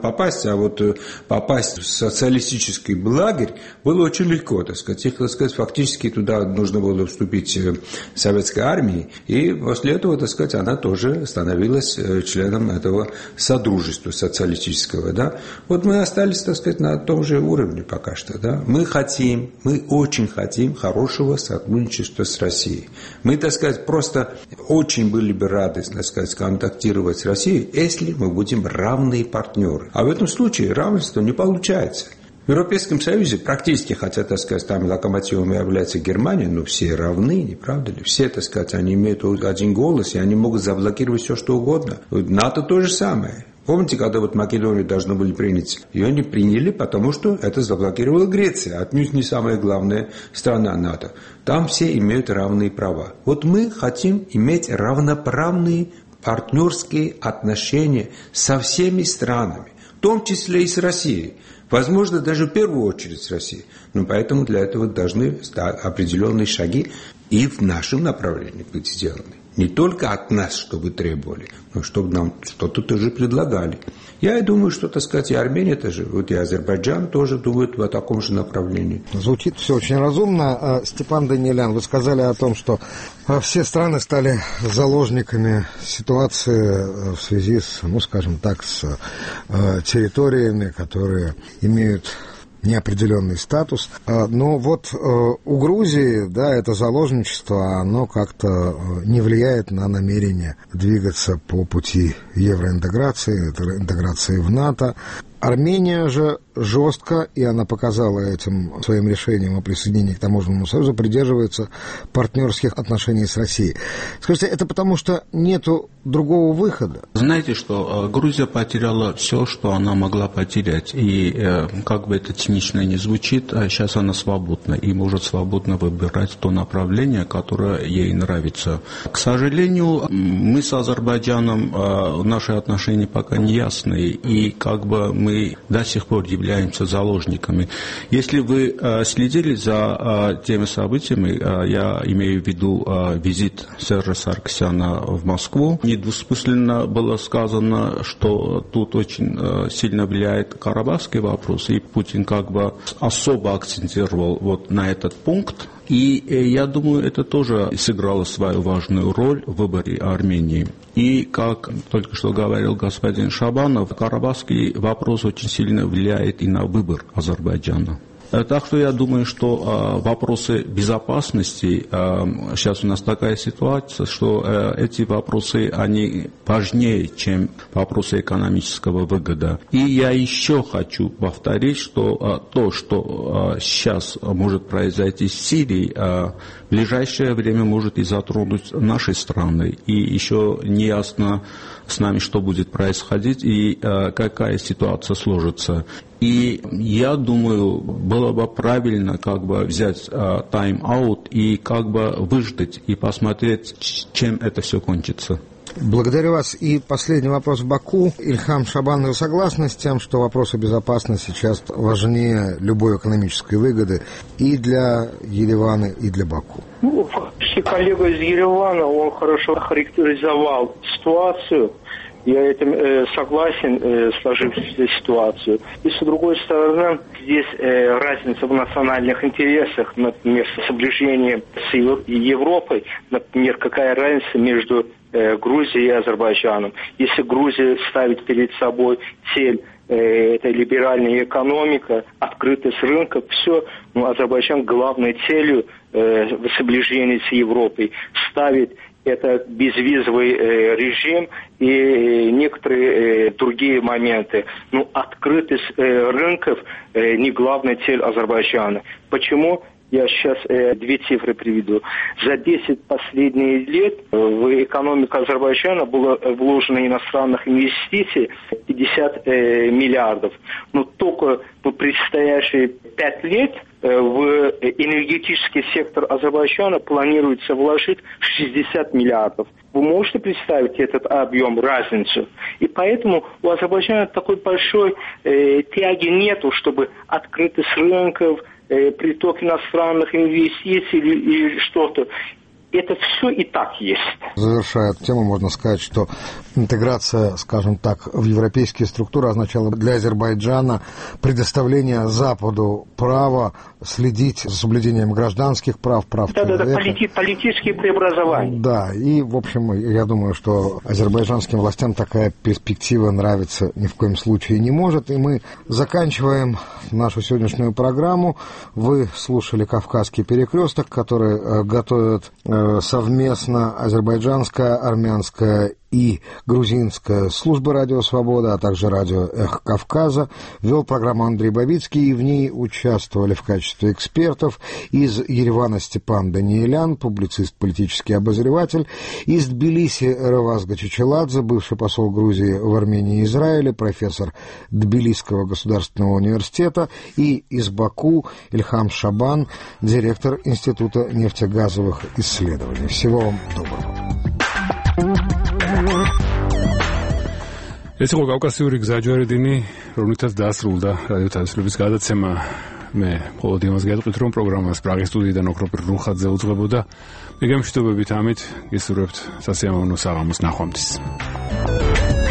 попасть, а вот попасть в социалистический лагерь было очень легко, так сказать. Их, так сказать, фактически туда нужно было вступить советской армии, и после этого, так сказать, она тоже становилась членом этого содружества социалистического, да. Вот мы остались, так сказать, на том же уровне пока что, да. Мы хотим, мы очень хотим хорошего сотрудничества с Россией. Мы, так сказать, просто очень были бы рады, так сказать, контактировать с Россией, если мы будем равные партнеры. А в этом случае равенство не получается. В Европейском Союзе практически, хотя, так сказать, там локомотивом является Германия, но все равны, не правда ли? Все, так сказать, они имеют один голос, и они могут заблокировать все, что угодно. НАТО то же самое. Помните, когда вот Македонию должны были принять? Ее не приняли, потому что это заблокировала Греция, отнюдь не самая главная страна НАТО. Там все имеют равные права. Вот мы хотим иметь равноправные партнерские отношения со всеми странами, в том числе и с Россией. Возможно, даже в первую очередь с Россией. Но поэтому для этого должны определенные шаги и в нашем направлении быть сделаны. Не только от нас, чтобы требовали, но чтобы нам что-то тоже предлагали. Я и думаю, что, так сказать, и Армения тоже, вот и Азербайджан тоже думают в таком же направлении. Звучит все очень разумно. Степан Даниэлян, вы сказали о том, что все страны стали заложниками ситуации в связи с, ну, скажем так, с территориями, которые имеют неопределенный статус. Но вот у Грузии, да, это заложничество, оно как-то не влияет на намерение двигаться по пути евроинтеграции, интеграции в НАТО. Армения же жестко, и она показала этим своим решением о присоединении к таможенному союзу, придерживается партнерских отношений с Россией. Скажите, это потому что нету другого выхода? Знаете что, Грузия потеряла все, что она могла потерять. И как бы это цинично не звучит, сейчас она свободна и может свободно выбирать то направление, которое ей нравится. К сожалению, мы с Азербайджаном, наши отношения пока не ясны, и как бы мы до сих пор являемся заложниками. Если вы э, следили за э, теми событиями, э, я имею в виду э, визит Сержа Саркисяна в Москву, недвусмысленно было сказано, что тут очень э, сильно влияет карабахский вопрос, и Путин как бы особо акцентировал вот на этот пункт. И я думаю, это тоже сыграло свою важную роль в выборе Армении. И, как только что говорил господин Шабанов, карабахский вопрос очень сильно влияет и на выбор Азербайджана. Так что я думаю, что э, вопросы безопасности, э, сейчас у нас такая ситуация, что э, эти вопросы, они важнее, чем вопросы экономического выгода. И я еще хочу повторить, что э, то, что э, сейчас может произойти в Сирии, э, в ближайшее время может и затронуть наши страны. И еще не ясно с нами, что будет происходить и э, какая ситуация сложится. И я думаю, было бы правильно как бы взять тайм-аут и как бы выждать и посмотреть, чем это все кончится. Благодарю вас. И последний вопрос в Баку. Ильхам Шабан, вы согласны с тем, что вопросы безопасности сейчас важнее любой экономической выгоды и для Еревана, и для Баку? Ну, фактически коллега из Еревана, он хорошо характеризовал ситуацию. Я этим э, согласен э, с сложившейся ситуацией. И с другой стороны, здесь э, разница в национальных интересах, например, с сближением с Европой, например, какая разница между э, Грузией и Азербайджаном. Если Грузия ставит перед собой цель, э, это либеральная экономика, открытость рынка, все, но Азербайджан главной целью э, в сближении с Европой ставит это безвизовый э, режим и э, некоторые э, другие моменты. Ну, открытость э, рынков э, не главная цель Азербайджана. Почему? Я сейчас э, две цифры приведу. За десять последних лет в экономику Азербайджана было вложено иностранных инвестиций пятьдесят э, миллиардов. Но только в предстоящие пять лет э, в энергетический сектор Азербайджана планируется вложить шестьдесят миллиардов. Вы можете представить этот объем, разницу? И поэтому у Азербайджана такой большой э, тяги нету, чтобы открытость рынков, приток иностранных инвестиций или, или что-то. это все и так есть. Завершая эту тему, можно сказать, что интеграция, скажем так, в европейские структуры означала для Азербайджана предоставление Западу права следить за соблюдением гражданских прав, прав да, человека. Да, да, полити- политические преобразования. Да, и, в общем, я думаю, что азербайджанским властям такая перспектива нравиться ни в коем случае не может. И мы заканчиваем нашу сегодняшнюю программу. Вы слушали «Кавказский перекресток», который э, готовят э, совместно азербайджанская, армянская и грузинская служба «Радио Свобода», а также радио «Эхо Кавказа». Вел программу Андрей Бабицкий, и в ней участвовали в качестве экспертов из Еревана Степан Даниэлян, публицист, политический обозреватель, из Тбилиси Равазга Чичеладзе, бывший посол Грузии в Армении и Израиле, профессор Тбилисского государственного университета, и из Баку Ильхам Шабан, директор Института нефтегазовых исследований. Всего вам доброго. ეს იყო კავკასიური გზაჯვარედინი, რომლითაც დასრულდა რადიო თავისუფლების გადაცემა. მე მხოლოდ იმას გეტყვით, რომ პროგრამას პრაღის სტუდიიდან ოქროპირ რუხაძე უძღვებოდა. მე გემშვიდობებით ამით გისურვებთ სასიამოვნო საღამოს ნახვამდის.